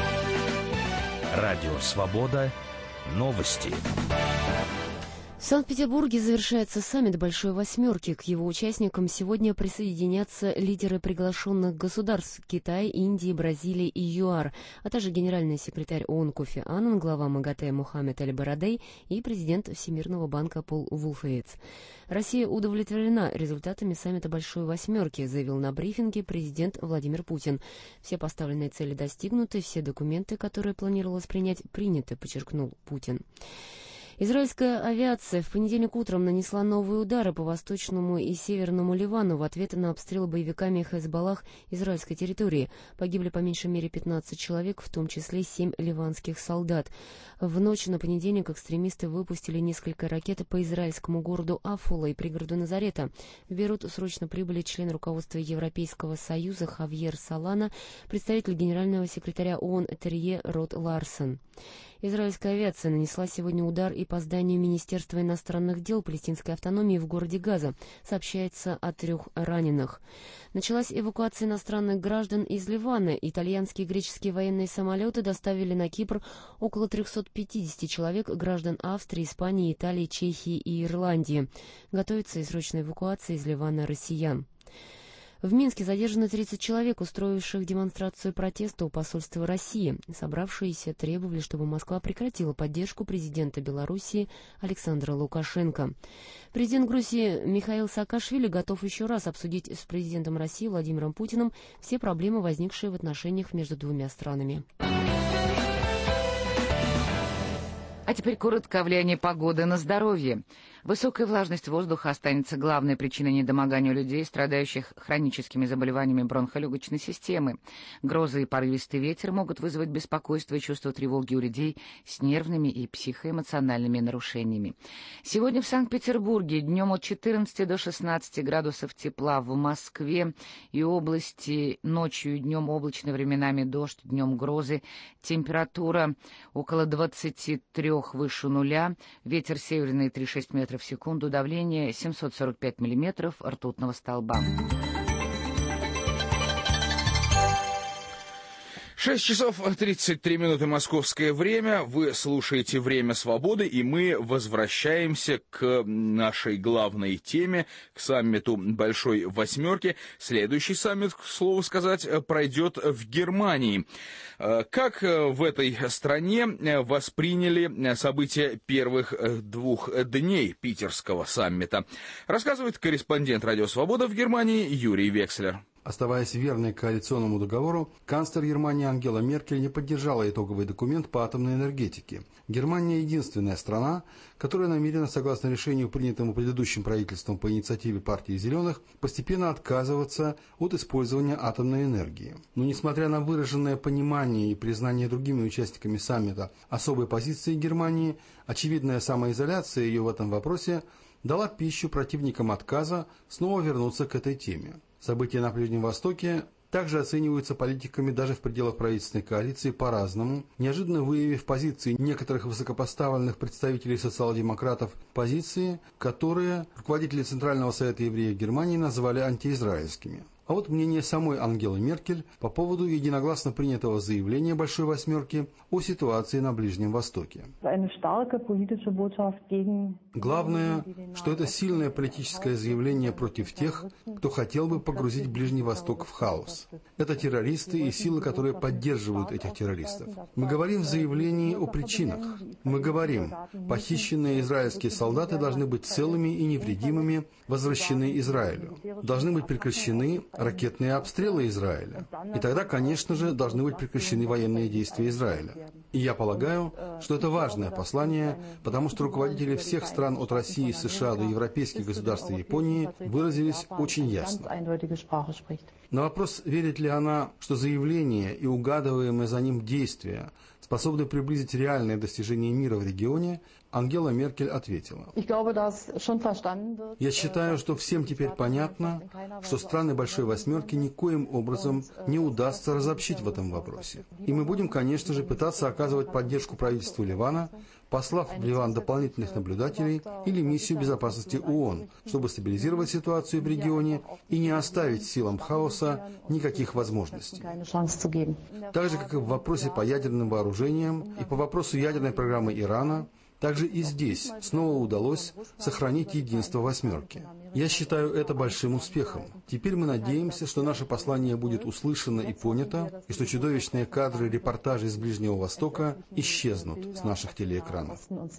Радио Свобода. Новости. В Санкт-Петербурге завершается саммит Большой Восьмерки. К его участникам сегодня присоединятся лидеры приглашенных государств Китай, Индии, Бразилии и ЮАР, а также генеральный секретарь ООН Кофи Аннан, глава МАГАТЭ Мухаммед Аль-Барадей и президент Всемирного банка Пол Вулфовец. Россия удовлетворена результатами саммита Большой Восьмерки, заявил на брифинге президент Владимир Путин. Все поставленные цели достигнуты, все документы, которые планировалось принять, приняты, подчеркнул Путин. Израильская авиация в понедельник утром нанесла новые удары по восточному и северному Ливану в ответ на обстрел боевиками Хезболлах израильской территории. Погибли по меньшей мере пятнадцать человек, в том числе семь ливанских солдат. В ночь на понедельник экстремисты выпустили несколько ракет по израильскому городу Афула и пригороду Назарета. В Бейрут срочно прибыли члены руководства Европейского Союза Хавьер Солана, представитель генерального секретаря ООН Терье Рот Ларсен. Израильская авиация нанесла сегодня удар и по зданию Министерства иностранных дел палестинской автономии в городе Газа. Сообщается о трех раненых. Началась эвакуация иностранных граждан из Ливана. Итальянские и греческие военные самолеты доставили на Кипр около трехсот пятидесяти человек, граждан Австрии, Испании, Италии, Чехии и Ирландии. Готовится и срочная эвакуация из Ливана россиян. В Минске задержаны тридцать человек, устроивших демонстрацию протеста у посольства России. Собравшиеся требовали, чтобы Москва прекратила поддержку президента Белоруссии Александра Лукашенко. Президент Грузии Михаил Саакашвили готов еще раз обсудить с президентом России Владимиром Путиным все проблемы, возникшие в отношениях между двумя странами. А теперь коротко о влиянии погоды на здоровье. Высокая влажность воздуха останется главной причиной недомогания людей, страдающих хроническими заболеваниями бронхолегочной системы. Грозы и порывистый ветер могут вызвать беспокойство и чувство тревоги у людей с нервными и психоэмоциональными нарушениями. Сегодня в Санкт-Петербурге днем от четырнадцати до шестнадцати градусов тепла, в Москве и области ночью и днем облачно, временами дождь, днем грозы. Температура около двадцати трёх выше нуля, ветер северный три целых шесть десятых метров в секунду, давление семьсот сорок пять миллиметров ртутного столба. шесть часов тридцать три минуты московское время. Вы слушаете «Время свободы», и мы возвращаемся к нашей главной теме, к саммиту Большой Восьмерки. Следующий саммит, к слову сказать, пройдет в Германии. Как в этой стране восприняли события первых двух дней питерского саммита, рассказывает корреспондент «Радио Свобода» в Германии Юрий Векслер. Оставаясь верной коалиционному договору, канцлер Германии Ангела Меркель не поддержала итоговый документ по атомной энергетике. Германия – единственная страна, которая намерена, согласно решению, принятому предыдущим правительством по инициативе партии «Зеленых», постепенно отказываться от использования атомной энергии. Но несмотря на выраженное понимание и признание другими участниками саммита особой позиции Германии, очевидная самоизоляция ее в этом вопросе дала пищу противникам отказа снова вернуться к этой теме. События на Ближнем Востоке также оцениваются политиками даже в пределах правительственной коалиции по-разному, неожиданно выявив позиции некоторых высокопоставленных представителей социал-демократов, позиции, которые руководители Центрального совета евреев Германии назвали антиизраильскими. А вот мнение самой Ангелы Меркель по поводу единогласно принятого заявления Большой Восьмерки о ситуации на Ближнем Востоке. Главное, что это сильное политическое заявление против тех, кто хотел бы погрузить Ближний Восток в хаос. Это террористы и силы, которые поддерживают этих террористов. Мы говорим в заявлении о причинах. Мы говорим, похищенные израильские солдаты должны быть целыми и невредимыми возвращены Израилю. Должны быть прекращены ракетные обстрелы Израиля. И тогда, конечно же, должны быть прекращены военные действия Израиля. И я полагаю, что это важное послание, потому что руководители всех стран от России, США до европейских государств и Японии выразились очень ясно. На вопрос, верит ли она, что заявление и угадываемые за ним действия способны приблизить реальное достижение мира в регионе, Ангела Меркель ответила: «Я считаю, что всем теперь понятно, что страны Большой Восьмерки никоим образом не удастся разобщить в этом вопросе. И мы будем, конечно же, пытаться оказывать поддержку правительству Ливана, послав в Ливан дополнительных наблюдателей или миссию безопасности ООН, чтобы стабилизировать ситуацию в регионе и не оставить силам хаоса никаких возможностей. Так же, как и в вопросе по ядерным вооружениям и по вопросу ядерной программы Ирана, также и здесь снова удалось сохранить единство «восьмерки». Я считаю это большим успехом. Теперь мы надеемся, что наше послание будет услышано и понято, и что чудовищные кадры репортажей из Ближнего Востока исчезнут с наших телеэкранов.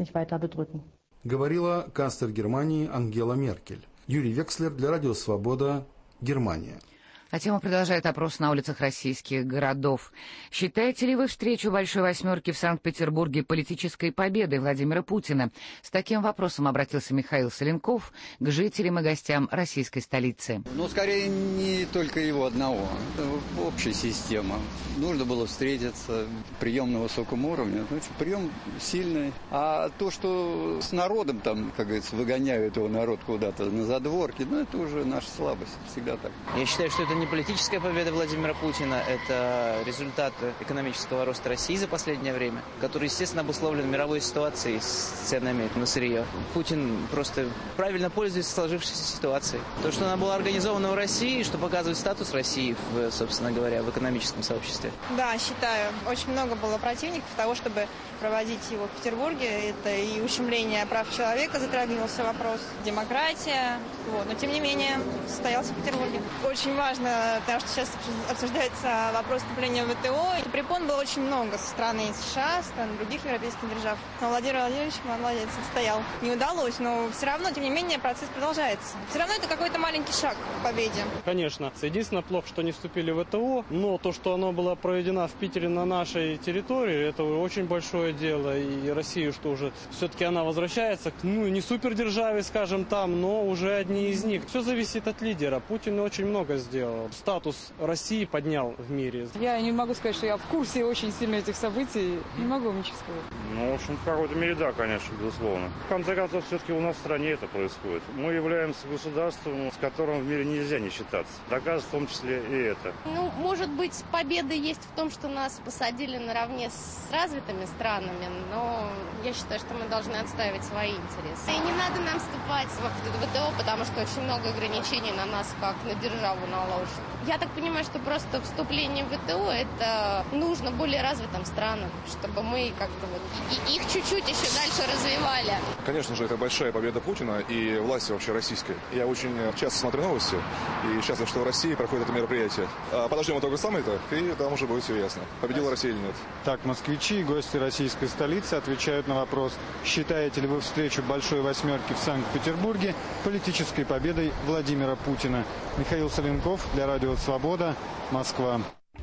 Говорила канцлер Германии Ангела Меркель. Юрий Векслер для Радио Свобода, Германия. А тема продолжает опрос на улицах российских городов. Считаете ли вы встречу Большой Восьмерки в Санкт-Петербурге политической победой Владимира Путина? С таким вопросом обратился Михаил Соленков к жителям и гостям российской столицы. Ну, скорее, не только его одного. Это общая система. Нужно было встретиться. Прием на высоком уровне. Значит, прием сильный. А то, что с народом, там, как говорится, выгоняют его народ куда-то на задворки, ну, это уже наша слабость. Всегда так. Я считаю, что это не политическая победа Владимира Путина, это результат экономического роста России за последнее время, который, естественно, обусловлен мировой ситуацией с ценами на сырье. Путин просто правильно пользуется сложившейся ситуацией. То, что она была организована в России, что показывает статус России, в, собственно говоря, в экономическом сообществе. Да, считаю. Очень много было противников того, чтобы проводить его в Петербурге. Это и ущемление прав человека, затрагивался вопрос, демократия. Вот. Но, тем не менее, состоялся в Петербурге. Очень важно, потому что сейчас обсуждается вопрос вступления в ВТО. И препон было очень много со стороны США, со стороны других европейских держав. Но Владимир Владимирович, молодец, отстоял. Не удалось, но все равно, тем не менее, процесс продолжается. Все равно это какой-то маленький шаг к победе. Конечно. Единственное, плохо, что не вступили в ВТО, но то, что оно было проведено в Питере на нашей территории, это очень большое дело. И Россию, что уже все-таки она возвращается к, ну, не супердержаве, скажем, там, но уже одни из них. Все зависит от лидера. Путин очень много сделал. Статус России поднял в мире. Я не могу сказать, что я в курсе очень сильно этих событий. Не могу вам ничего сказать. Ну, в общем, в какой-то мере, да, конечно, безусловно. В конце концов, все-таки у нас в стране это происходит. Мы являемся государством, с которым в мире нельзя не считаться. Доказывает в том числе и это. Ну, может быть, победа есть в том, что нас посадили наравне с развитыми странами, но я считаю, что мы должны отстаивать свои интересы. И не надо нам вступать в ВТО, потому что очень много ограничений на нас, как на державу, наложено. Я так понимаю, что просто вступление в ВТО это нужно более развитым странам, чтобы мы как-то вот и их чуть-чуть еще дальше развивали. Конечно же, это большая победа Путина и власти вообще российской. Я очень часто смотрю новости и счастлив, что в России проходит это мероприятие. Подождем итога саммита, и там уже будет все ясно, победила Россия или нет. Так, москвичи и гости российской столицы отвечают на вопрос, считаете ли вы встречу Большой Восьмерки в Санкт-Петербурге политической победой Владимира Путина. Михаил Соленков для Радио Свобода, Москва.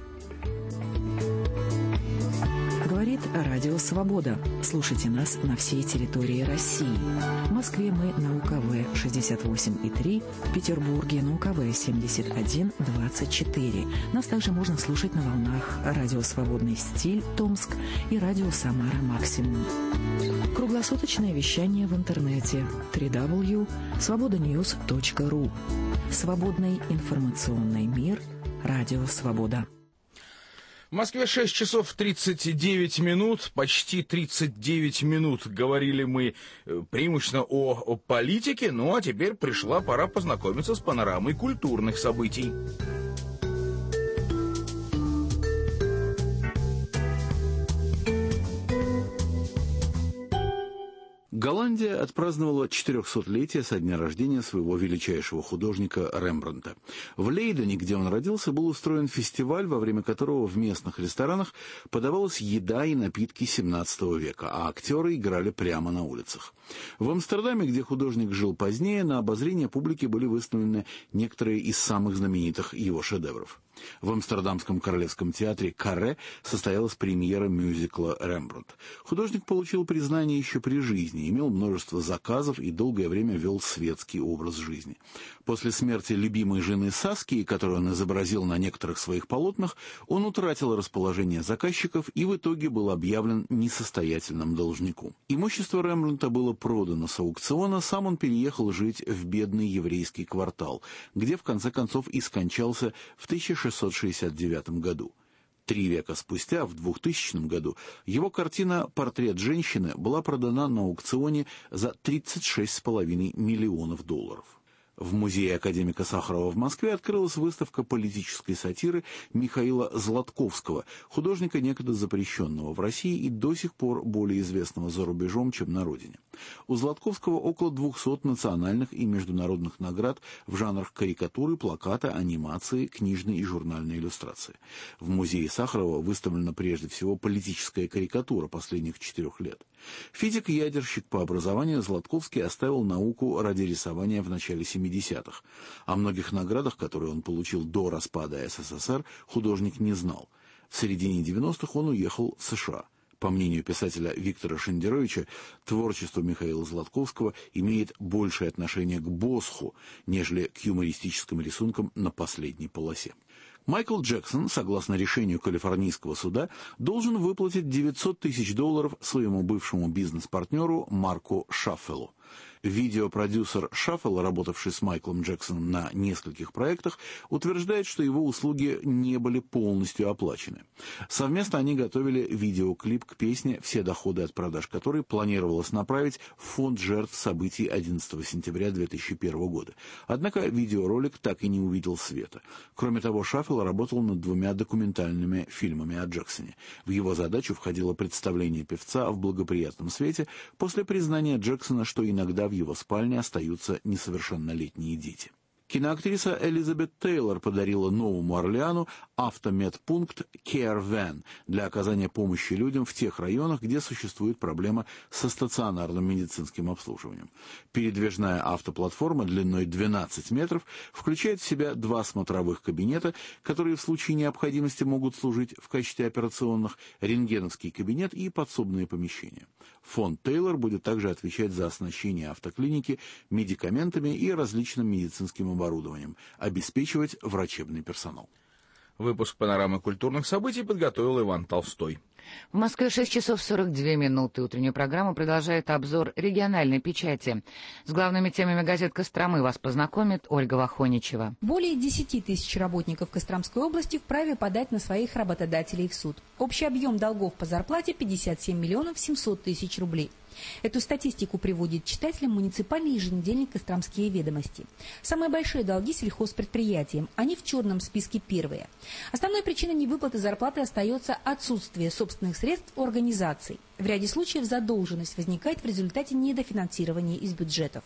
Говорит Радио Свобода. Слушайте нас на всей территории России. В Москве мы на У К В шестьдесят восемь и три, в Петербурге на У К В семьдесят один двадцать четыре. Нас также можно слушать на волнах Радио Свободный стиль Томск и Радио Самара Максимум. Круглосуточное вещание в интернете дабл ю дабл ю дабл ю точка свобода ньюс точка ру. Свободный информационный мир Радио «Свобода». В Москве шесть часов тридцать девять минут, почти тридцать девять минут говорили мы преимущественно о, о политике, ну а теперь пришла пора познакомиться с панорамой культурных событий. Голландия отпраздновала четырехсотлетие со дня рождения своего величайшего художника Рембрандта. В Лейдене, где он родился, был устроен фестиваль, во время которого в местных ресторанах подавалась еда и напитки семнадцатого века, а актеры играли прямо на улицах. В Амстердаме, где художник жил позднее, на обозрение публики были выставлены некоторые из самых знаменитых его шедевров. В Амстердамском королевском театре «Карре» состоялась премьера мюзикла «Рембрандт». Художник получил признание еще при жизни, имел множество заказов и долгое время вел светский образ жизни. После смерти любимой жены Саскии, которую он изобразил на некоторых своих полотнах, он утратил расположение заказчиков и в итоге был объявлен несостоятельным должником. Имущество Рембрандта было продано с аукциона, сам он переехал жить в бедный еврейский квартал, где в конце концов и скончался в тысяча шестьсот шестьдесят девятом году. Три века спустя, в двухтысячном году, его картина «Портрет женщины» была продана на аукционе за тридцать шесть с половиной миллионов долларов. В музее академика Сахарова в Москве открылась выставка политической сатиры Михаила Златковского, художника, некогда запрещенного в России и до сих пор более известного за рубежом, чем на родине. У Златковского около двухсот национальных и международных наград в жанрах карикатуры, плаката, анимации, книжной и журнальной иллюстрации. В музее Сахарова выставлена прежде всего политическая карикатура последних четырех лет. Физик-ядерщик по образованию, Златковский оставил науку ради рисования в начале семидесятых. О многих наградах, которые он получил до распада СССР, художник не знал. В середине девяностых он уехал в США. По мнению писателя Виктора Шендеровича, творчество Михаила Златковского имеет большее отношение к Босху, нежели к юмористическим рисункам на последней полосе. Майкл Джексон, согласно решению калифорнийского суда, должен выплатить девятьсот тысяч долларов своему бывшему бизнес-партнеру Марку Шаффелу. Видеопродюсер Шаффел, работавший с Майклом Джексоном на нескольких проектах, утверждает, что его услуги не были полностью оплачены. Совместно они готовили видеоклип к песне, все доходы от продаж которой планировалось направить в фонд жертв событий одиннадцатого сентября две тысячи первого года. Однако видеоролик так и не увидел света. Кроме того, Шаффел работал над двумя документальными фильмами о Джексоне. В его задачу входило представление певца в благоприятном свете после признания Джексона, что иногда в его спальне остаются несовершеннолетние дети. Киноактриса Элизабет Тейлор подарила Новому Орлеану автомедпункт Care Van для оказания помощи людям в тех районах, где существует проблема со стационарным медицинским обслуживанием. Передвижная автоплатформа длиной двенадцать метров включает в себя два смотровых кабинета, которые в случае необходимости могут служить в качестве операционных, рентгеновский кабинет и подсобные помещения. Фонд Тейлор будет также отвечать за оснащение автоклиники медикаментами и различным медицинским оборудованием. оборудованием, обеспечивать врачебный персонал. Выпуск «Панорамы культурных событий» подготовил Иван Толстой. В Москве шесть часов сорок две минуты. Утреннюю программу продолжает обзор региональной печати. С главными темами газет Костромы вас познакомит Ольга Вахоничева. Более десяти тысяч работников Костромской области вправе подать на своих работодателей в суд. Общий объем долгов по зарплате пятьдесят семь миллионов семьсот тысяч рублей. Эту статистику приводит читателям муниципальный еженедельник «Костромские ведомости». Самые большие долги сельхозпредприятиям. Они в черном списке первые. Основной причиной невыплаты зарплаты остается отсутствие собственных средств у организаций. В ряде случаев задолженность возникает в результате недофинансирования из бюджетов.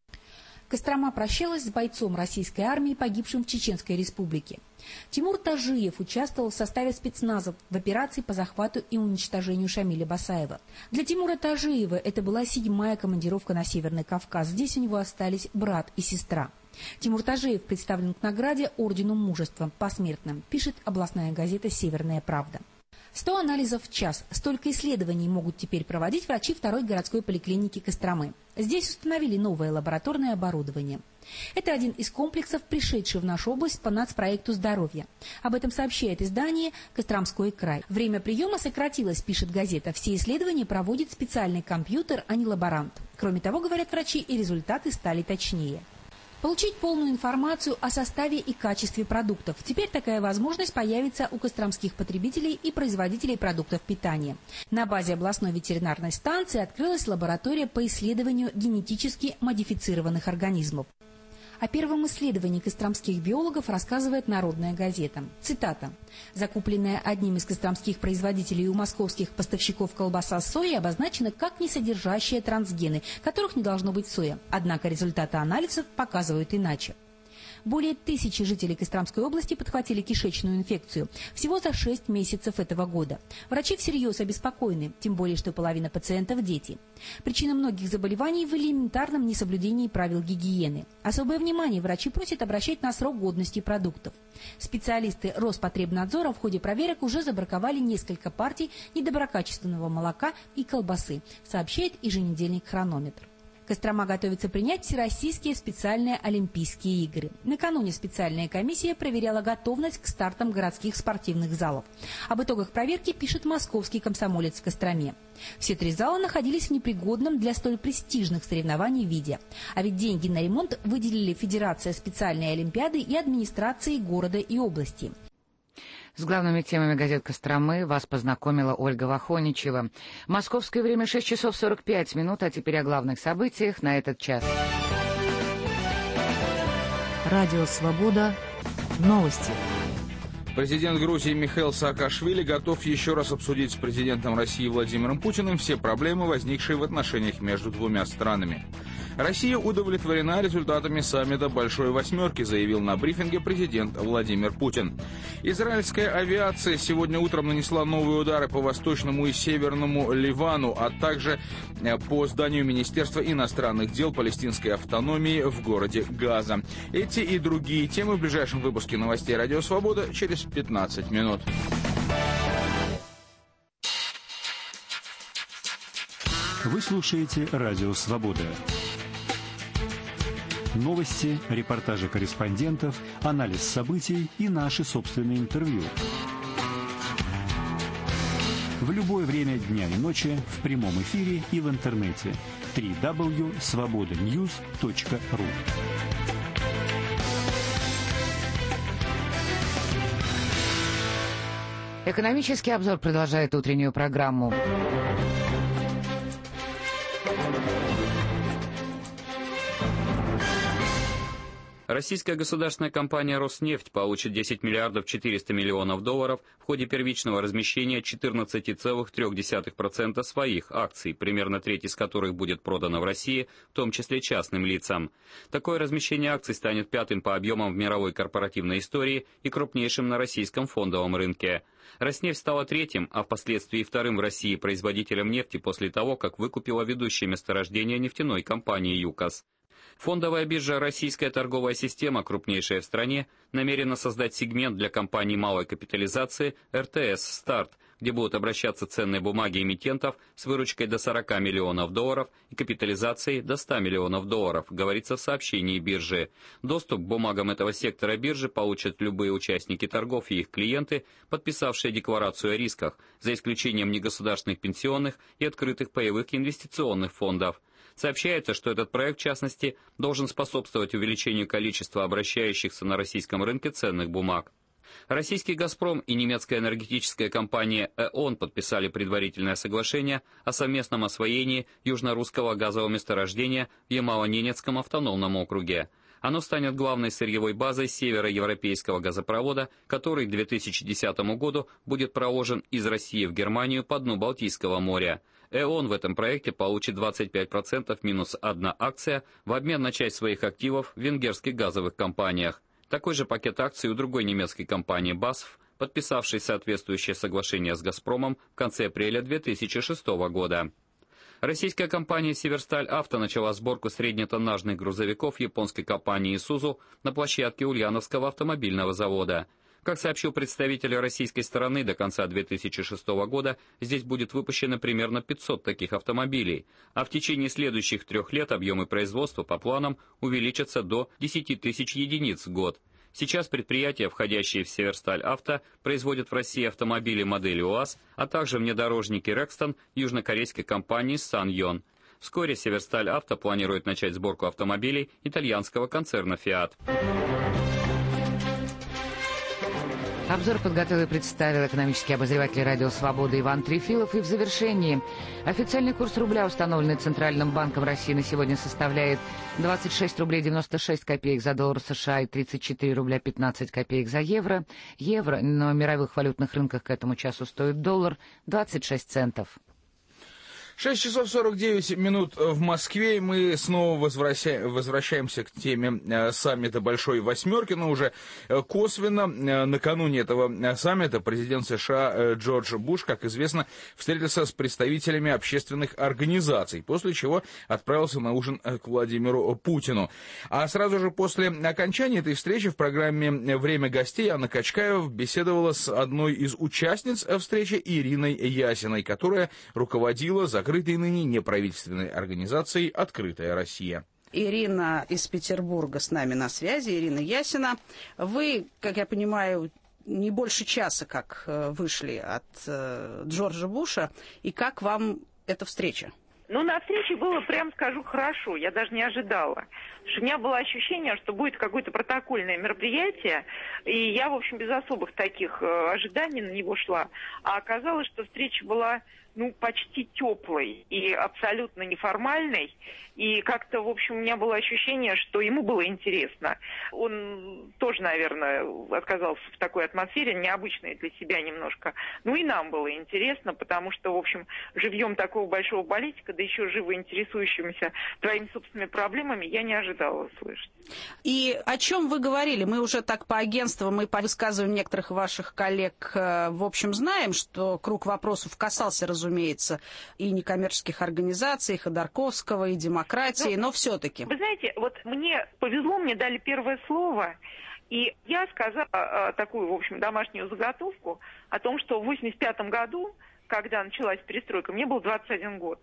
Кострома прощалась с бойцом российской армии, погибшим в Чеченской республике. Тимур Тажиев участвовал в составе спецназа в операции по захвату и уничтожению Шамиля Басаева. Для Тимура Тажиева это была седьмая командировка на Северный Кавказ. Здесь у него остались брат и сестра. Тимур Тажиев представлен к награде Ордену Мужества посмертно, пишет областная газета «Северная правда». сто анализов в час. Столько исследований могут теперь проводить врачи второй городской поликлиники Костромы. Здесь установили новое лабораторное оборудование. Это один из комплексов, пришедший в нашу область по нацпроекту здоровья. Об этом сообщает издание «Костромской край». Время приема сократилось, пишет газета. Все исследования проводит специальный компьютер, а не лаборант. Кроме того, говорят врачи, и результаты стали точнее. Получить полную информацию о составе и качестве продуктов. Теперь такая возможность появится у костромских потребителей и производителей продуктов питания. На базе областной ветеринарной станции открылась лаборатория по исследованию генетически модифицированных организмов. О первом исследовании костромских биологов рассказывает «Народная газета». Цитата. «Закупленная одним из костромских производителей у московских поставщиков колбаса сои обозначена как не содержащая трансгены, которых не должно быть в сое. Однако результаты анализов показывают иначе». Более тысячи жителей Костромской области подхватили кишечную инфекцию всего за шесть месяцев этого года. Врачи всерьез обеспокоены, тем более, что половина пациентов – дети. Причина многих заболеваний в элементарном несоблюдении правил гигиены. Особое внимание врачи просят обращать на срок годности продуктов. Специалисты Роспотребнадзора в ходе проверок уже забраковали несколько партий недоброкачественного молока и колбасы, сообщает еженедельник «Хронометр». Кострома готовится принять всероссийские специальные Олимпийские игры. Накануне специальная комиссия проверяла готовность к стартам городских спортивных залов. Об итогах проверки пишет московский комсомолец в Костроме. Все три зала находились в непригодном для столь престижных соревнований виде. А ведь деньги на ремонт выделили Федерация специальной Олимпиады и администрации города и области. С главными темами газет Костромы вас познакомила Ольга Вахоничева. Московское время шесть часов сорок пять минут, а теперь о главных событиях на этот час. Радио «Свобода». Новости. Президент Грузии Михаил Саакашвили готов еще раз обсудить с президентом России Владимиром Путиным все проблемы, возникшие в отношениях между двумя странами. Россия удовлетворена результатами саммита «Большой восьмерки», заявил на брифинге президент Владимир Путин. Израильская авиация сегодня утром нанесла новые удары по восточному и северному Ливану, а также по зданию Министерства иностранных дел палестинской автономии в городе Газа. Эти и другие темы в ближайшем выпуске новостей «Радио Свобода» через пятнадцать минут. Вы слушаете «Радио Свобода». Новости, репортажи корреспондентов, анализ событий и наши собственные интервью. В любое время дня и ночи в прямом эфире и в интернете. дабл ю дабл ю дабл ю точка свобода ньюс точка ру. Экономический обзор продолжает утреннюю программу. Российская государственная компания «Роснефть» получит десять миллиардов четыреста миллионов долларов в ходе первичного размещения четырнадцать целых три десятых процента своих акций, примерно треть из которых будет продана в России, в том числе частным лицам. Такое размещение акций станет пятым по объемам в мировой корпоративной истории и крупнейшим на российском фондовом рынке. «Роснефть» стала третьим, а впоследствии вторым в России производителем нефти после того, как выкупила ведущее месторождение нефтяной компании «ЮКОС». Фондовая биржа «Российская торговая система», крупнейшая в стране, намерена создать сегмент для компаний малой капитализации эр тэ эс «Старт», где будут обращаться ценные бумаги эмитентов с выручкой до сорока миллионов долларов и капитализацией до ста миллионов долларов, говорится в сообщении биржи. Доступ к бумагам этого сектора биржи получат любые участники торгов и их клиенты, подписавшие декларацию о рисках, за исключением негосударственных пенсионных и открытых паевых инвестиционных фондов. Сообщается, что этот проект, в частности, должен способствовать увеличению количества обращающихся на российском рынке ценных бумаг. Российский «Газпром» и немецкая энергетическая компания «Э.Он» подписали предварительное соглашение о совместном освоении южно-русского газового месторождения в Ямало-Ненецком автономном округе. Оно станет главной сырьевой базой североевропейского газопровода, который к две тысячи десятому году будет проложен из России в Германию по дну Балтийского моря. «Э.Он» в этом проекте получит двадцать пять процентов минус одна акция в обмен на часть своих активов в венгерских газовых компаниях. Такой же пакет акций у другой немецкой компании «Басф», подписавшей соответствующее соглашение с «Газпромом» в конце апреля две тысячи шестого года. Российская компания «Северсталь Авто» начала сборку среднетоннажных грузовиков японской компании «Исузу» на площадке Ульяновского автомобильного завода. Как сообщил представитель российской стороны, до конца две тысячи шестого года здесь будет выпущено примерно пятьсот таких автомобилей, а в течение следующих трех лет объемы производства по планам увеличатся до десяти тысяч единиц в год. Сейчас предприятия, входящие в «Северсталь Авто», производят в России автомобили модели УАЗ, а также внедорожники «Рекстон» южнокорейской компании «Саньон». Вскоре «Северсталь Авто» планирует начать сборку автомобилей итальянского концерна «Фиат». Обзор подготовил и представил экономический обозреватель «Радио Свобода» Иван Трефилов. И в завершении. Официальный курс рубля, установленный Центральным банком России, на сегодня составляет двадцать шесть рублей девяносто шесть копеек за доллар США и тридцать четыре рубля пятнадцать копеек за евро. Евро на мировых валютных рынках к этому часу стоит доллар двадцать шесть центов. шесть часов сорок девять минут в Москве, и мы снова возвращаем, возвращаемся к теме э, саммита Большой Восьмерки, но уже э, косвенно. Э, накануне этого э, саммита президент США э, Джордж Буш, как известно, встретился с представителями общественных организаций, после чего отправился на ужин э, к Владимиру Путину. А сразу же после окончания этой встречи в программе «Время гостей» Анна Качкаева беседовала с одной из участниц встречи Ириной Ясиной, которая руководила закрытой Закрытой ныне неправительственной организацией «Открытая Россия». Ирина из Петербурга с нами на связи. Ирина Ясина. Вы, как я понимаю, не больше часа как вышли от Джорджа Буша. И как вам эта встреча? Ну, на встрече было, прям скажу, хорошо. Я даже не ожидала. Потому что у меня было ощущение, что будет какое-то протокольное мероприятие. И я, в общем, без особых таких ожиданий на него шла. А оказалось, что встреча была... ну, почти теплой и абсолютно неформальной. И как-то, в общем, у меня было ощущение, что ему было интересно. Он тоже, наверное, оказался в такой атмосфере, необычной для себя немножко. Ну и нам было интересно, потому что, в общем, живьем такого большого политика, да еще живо интересующимся твоими собственными проблемами, я не ожидала услышать. И о чем вы говорили? Мы уже так по агентствам и по высказываниям некоторых ваших коллег, в общем, знаем, что круг вопросов касался, разумеется, и некоммерческих организаций, и Ходорковского, и демократии, ну, но все-таки. Вы знаете, вот мне повезло, мне дали первое слово, и я сказала а, такую, в общем, домашнюю заготовку о том, что в восемьдесят пятом году, когда началась перестройка, мне был двадцать один год.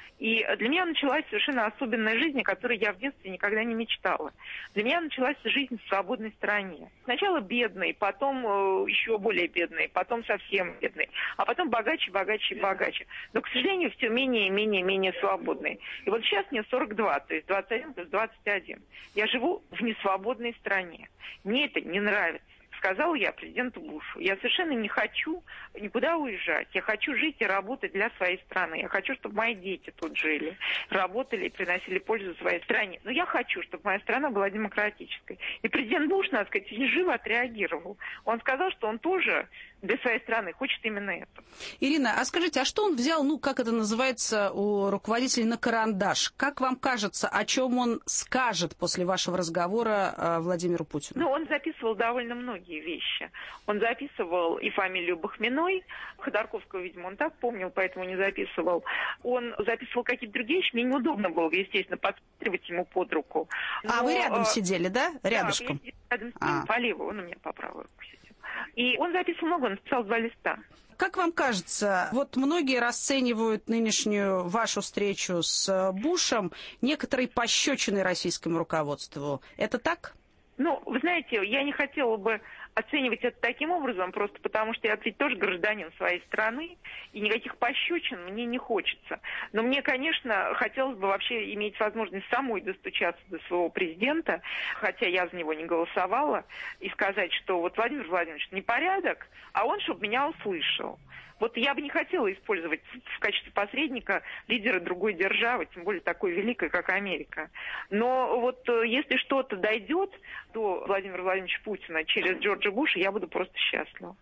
И для меня началась совершенно особенная жизнь, о которой я в детстве никогда не мечтала. Для меня началась жизнь в свободной стране. Сначала бедной, потом э, еще более бедной, потом совсем бедной, а потом богаче, богаче и богаче. Но, к сожалению, все менее и менее и менее свободной. И вот сейчас мне сорок два, то есть двадцать один плюс двадцать один. Я живу в несвободной стране. Мне это не нравится. Сказала я президенту Бушу, я совершенно не хочу никуда уезжать. Я хочу жить и работать для своей страны. Я хочу, чтобы мои дети тут жили, работали и приносили пользу своей стране. Но я хочу, чтобы моя страна была демократической. И президент Буш, надо сказать, живо отреагировал. Он сказал, что он тоже для своей страны хочет именно это. Ирина, а скажите, а что он взял, ну, как это называется у руководителей, на карандаш? Как вам кажется, о чем он скажет после вашего разговора э, Владимиру Путину? Ну, он записывал довольно многие вещи. Он записывал и фамилию Бахминой, Ходорковского, видимо, он так помнил, поэтому не записывал. Он записывал какие-то другие вещи, мне неудобно было, естественно, подсматривать ему под руку. Но, а вы рядом сидели, да? Рядышком? Да, я рядом с ним, а. по левую, он у меня по правую руку сидел. И он записывал много, он написал два листа. Как вам кажется, вот многие расценивают нынешнюю вашу встречу с Бушем некоторой пощечиной российскому руководству. Это так? Ну, вы знаете, я не хотела бы оценивать это таким образом, просто потому что я ведь тоже гражданин своей страны, и никаких пощечин мне не хочется. Но мне, конечно, хотелось бы вообще иметь возможность самой достучаться до своего президента, хотя я за него не голосовала, и сказать, что вот Владимир Владимирович, непорядок, а он, чтобы меня услышал. Вот я бы не хотела использовать в качестве посредника лидера другой державы, тем более такой великой, как Америка. Но вот если что-то дойдет до Владимира Владимировича Путина через Джорджа Буша, я буду просто счастлива.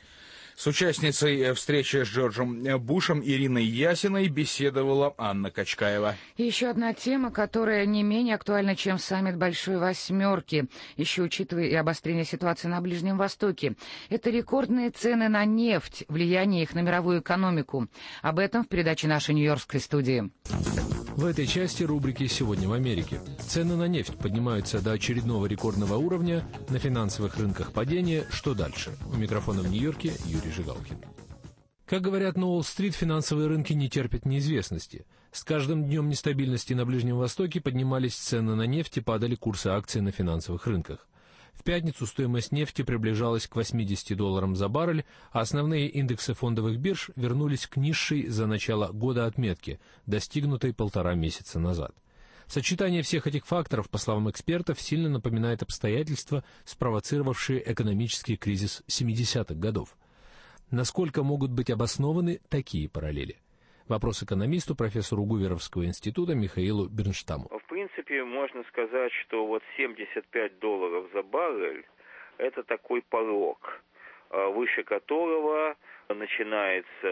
С участницей встречи с Джорджем Бушем Ириной Ясиной беседовала Анна Качкаева. И еще одна тема, которая не менее актуальна, чем саммит Большой Восьмерки, еще учитывая и обострение ситуации на Ближнем Востоке. Это рекордные цены на нефть, влияние их на мировую экономику. Об этом в передаче нашей нью-йоркской студии. В этой части рубрики «Сегодня в Америке». Цены на нефть поднимаются до очередного рекордного уровня, на финансовых рынках падение. Что дальше? У микрофона в Нью-Йорке Юрий Жигалкин. Как говорят на Уолл-стрит, финансовые рынки не терпят неизвестности. С каждым днем нестабильности на Ближнем Востоке поднимались цены на нефть и падали курсы акций на финансовых рынках. В пятницу стоимость нефти приближалась к восьмидесяти долларам за баррель, а основные индексы фондовых бирж вернулись к низшей за начало года отметке, достигнутой полтора месяца назад. Сочетание всех этих факторов, по словам экспертов, сильно напоминает обстоятельства, спровоцировавшие экономический кризис семидесятых годов. Насколько могут быть обоснованы такие параллели? Вопрос экономисту, профессору Гуверовского института Михаилу Бернштаму. В принципе, можно сказать, что вот семьдесят пять долларов за баррель – это такой порог, выше которого начинается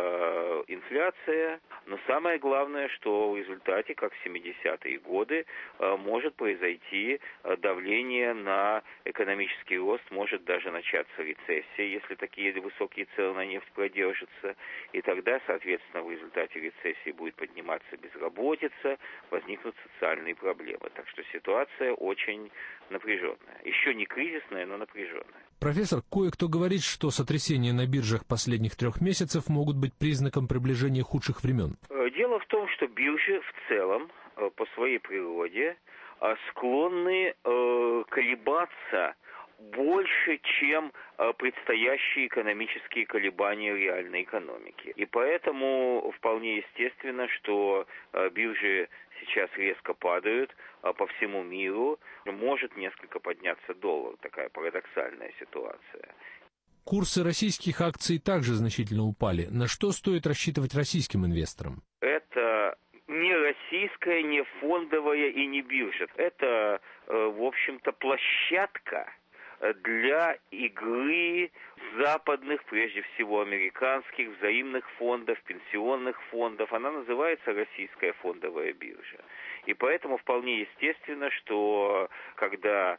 инфляция, но самое главное, что в результате, как в семидесятые годы, может произойти давление на экономический рост, может даже начаться рецессия, если такие высокие цены на нефть продержатся, и тогда, соответственно, в результате рецессии будет подниматься безработица, возникнут социальные проблемы. Так что ситуация очень напряженная. Еще не кризисная, но напряженная. Профессор, кое-кто говорит, что сотрясения на биржах последних трех месяцев могут быть признаком приближения худших времен. Дело в том, что биржи в целом по своей природе склонны колебаться больше, чем предстоящие экономические колебания реальной экономики. И поэтому вполне естественно, что биржи сейчас резко падают по всему миру. Может несколько подняться доллар. Такая парадоксальная ситуация. Курсы российских акций также значительно упали. На что стоит рассчитывать российским инвесторам? Это не российская, не фондовая и не биржа. Это, в общем-то, площадка для игры западных, прежде всего американских, взаимных фондов, пенсионных фондов. Она называется российская фондовая биржа. И поэтому вполне естественно, что когда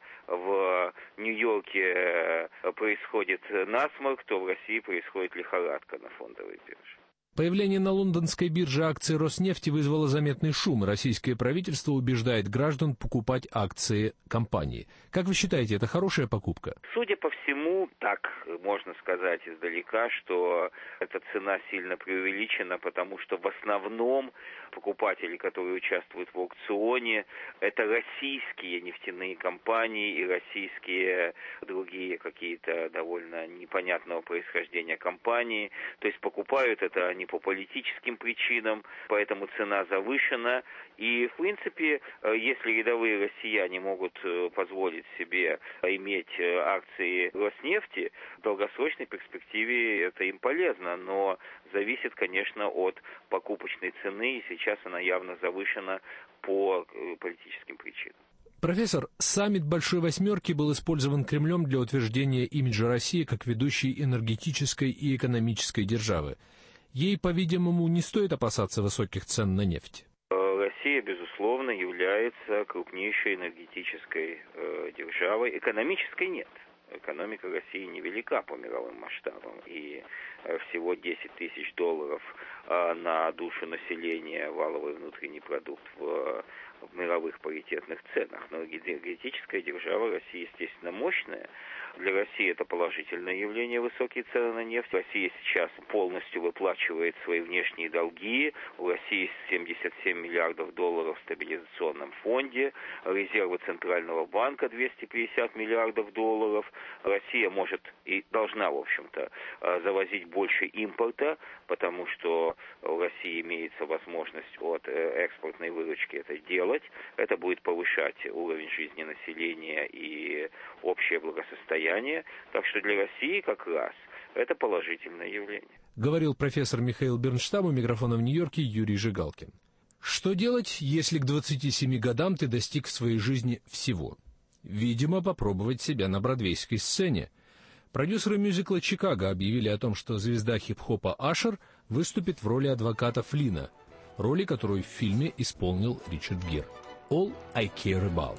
в Нью-Йорке происходит насморк, то в России происходит лихорадка на фондовой бирже. Появление на лондонской бирже акций Роснефти вызвало заметный шум. Российское правительство убеждает граждан покупать акции компании. Как вы считаете, это хорошая покупка? Судя по всему, так можно сказать издалека, что эта цена сильно преувеличена, потому что в основном покупатели, которые участвуют в аукционе, это российские нефтяные компании и российские другие какие-то довольно непонятного происхождения компании. То есть покупают это они по политическим причинам, поэтому цена завышена. И, в принципе, если рядовые россияне могут позволить себе иметь акции Роснефти, в долгосрочной перспективе это им полезно, но зависит, конечно, от покупочной цены, и сейчас она явно завышена по политическим причинам. Профессор, саммит Большой Восьмерки был использован Кремлем для утверждения имиджа России как ведущей энергетической и экономической державы. Ей, по-видимому, не стоит опасаться высоких цен на нефть. Россия, безусловно, является крупнейшей энергетической э, державой. Экономической нет. Экономика России невелика по мировым масштабам. И э, всего десять тысяч долларов э, на душу населения валовый внутренний продукт в, в мировых паритетных ценах. Но энергетическая держава России, естественно, мощная. Для России это положительное явление, высокие цены на нефть. Россия сейчас полностью выплачивает свои внешние долги. У России семьдесят семь миллиардов долларов в стабилизационном фонде. Резервы Центрального банка двести пятьдесят миллиардов долларов. Россия может и должна, в общем-то, завозить больше импорта, потому что у России имеется возможность от экспортной выручки это делать. Это будет повышать уровень жизни населения и общее благосостояние. Так что для России как раз это положительное явление. Говорил профессор Михаил Бернштам, у микрофона в Нью-Йорке Юрий Жигалкин. Что делать, если к двадцати семи годам ты достиг в своей жизни всего? Видимо, попробовать себя на бродвейской сцене. Продюсеры мюзикла «Чикаго» объявили о том, что звезда хип-хопа Ашер выступит в роли адвоката Флина, роли, которую в фильме исполнил Ричард Гир. All I Care About.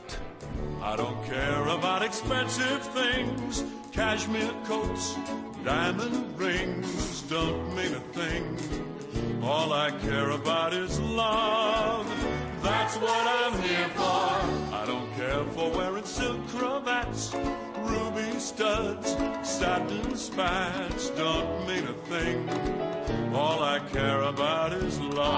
I don't care about expensive things, cashmere coats, diamond rings don't mean a thing. All I care about is love. That's what I'm here for. I don't care for wearing silk cravats, ruby studs, satin spats don't mean a thing. All I care about is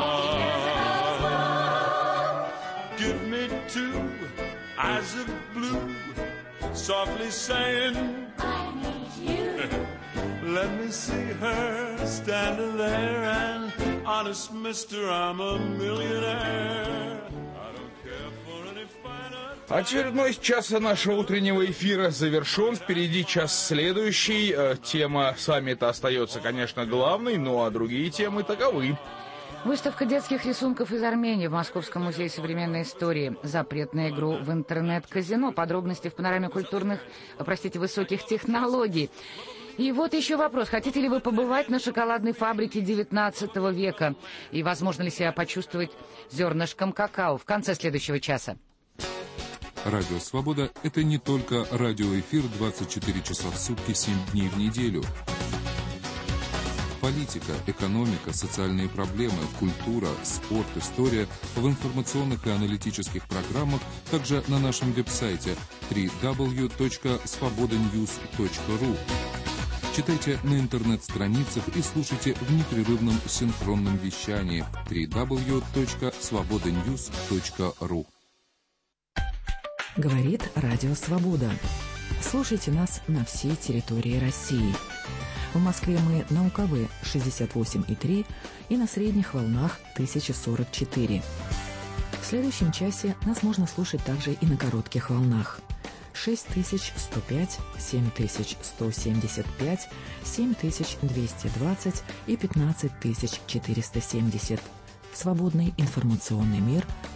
love. Give me two eyes of blue, softly saying, I need you. Let me see her standing there, and honest mister, I'm a millionaire. I don't care for any finer. Очередной час нашего утреннего эфира завершен. Впереди час следующий. Тема саммита остается, конечно, главной, ну а другие темы таковы. Выставка детских рисунков из Армении в Московском музее современной истории. Запрет на игру в интернет-казино. Подробности в панораме культурных, простите, высоких технологий. И вот еще вопрос. Хотите ли вы побывать на шоколадной фабрике девятнадцатого века? И возможно ли себя почувствовать зернышком какао в конце следующего часа? Радио «Свобода» — это не только радиоэфир двадцать четыре часа в сутки, семь дней в неделю. Политика, экономика, социальные проблемы, культура, спорт, история в информационных и аналитических программах, также на нашем веб-сайте дабл ю дабл ю дабл ю точка свобода ньюс точка ру. Читайте на интернет-страницах и слушайте в непрерывном синхронном вещании дабл ю дабл ю дабл ю точка свобода ньюс точка ру. Говорит Радио Свобода. Слушайте нас на всей территории России. В Москве мы на УКВ шестьдесят восемь и три и на средних волнах тысяча сорок четыре. В следующем часе нас можно слушать также и на коротких волнах. шесть тысяч сто пять, семь тысяч сто семьдесят пять, семь тысяч двести двадцать и пятнадцать тысяч четыреста семьдесят. Свободный информационный мир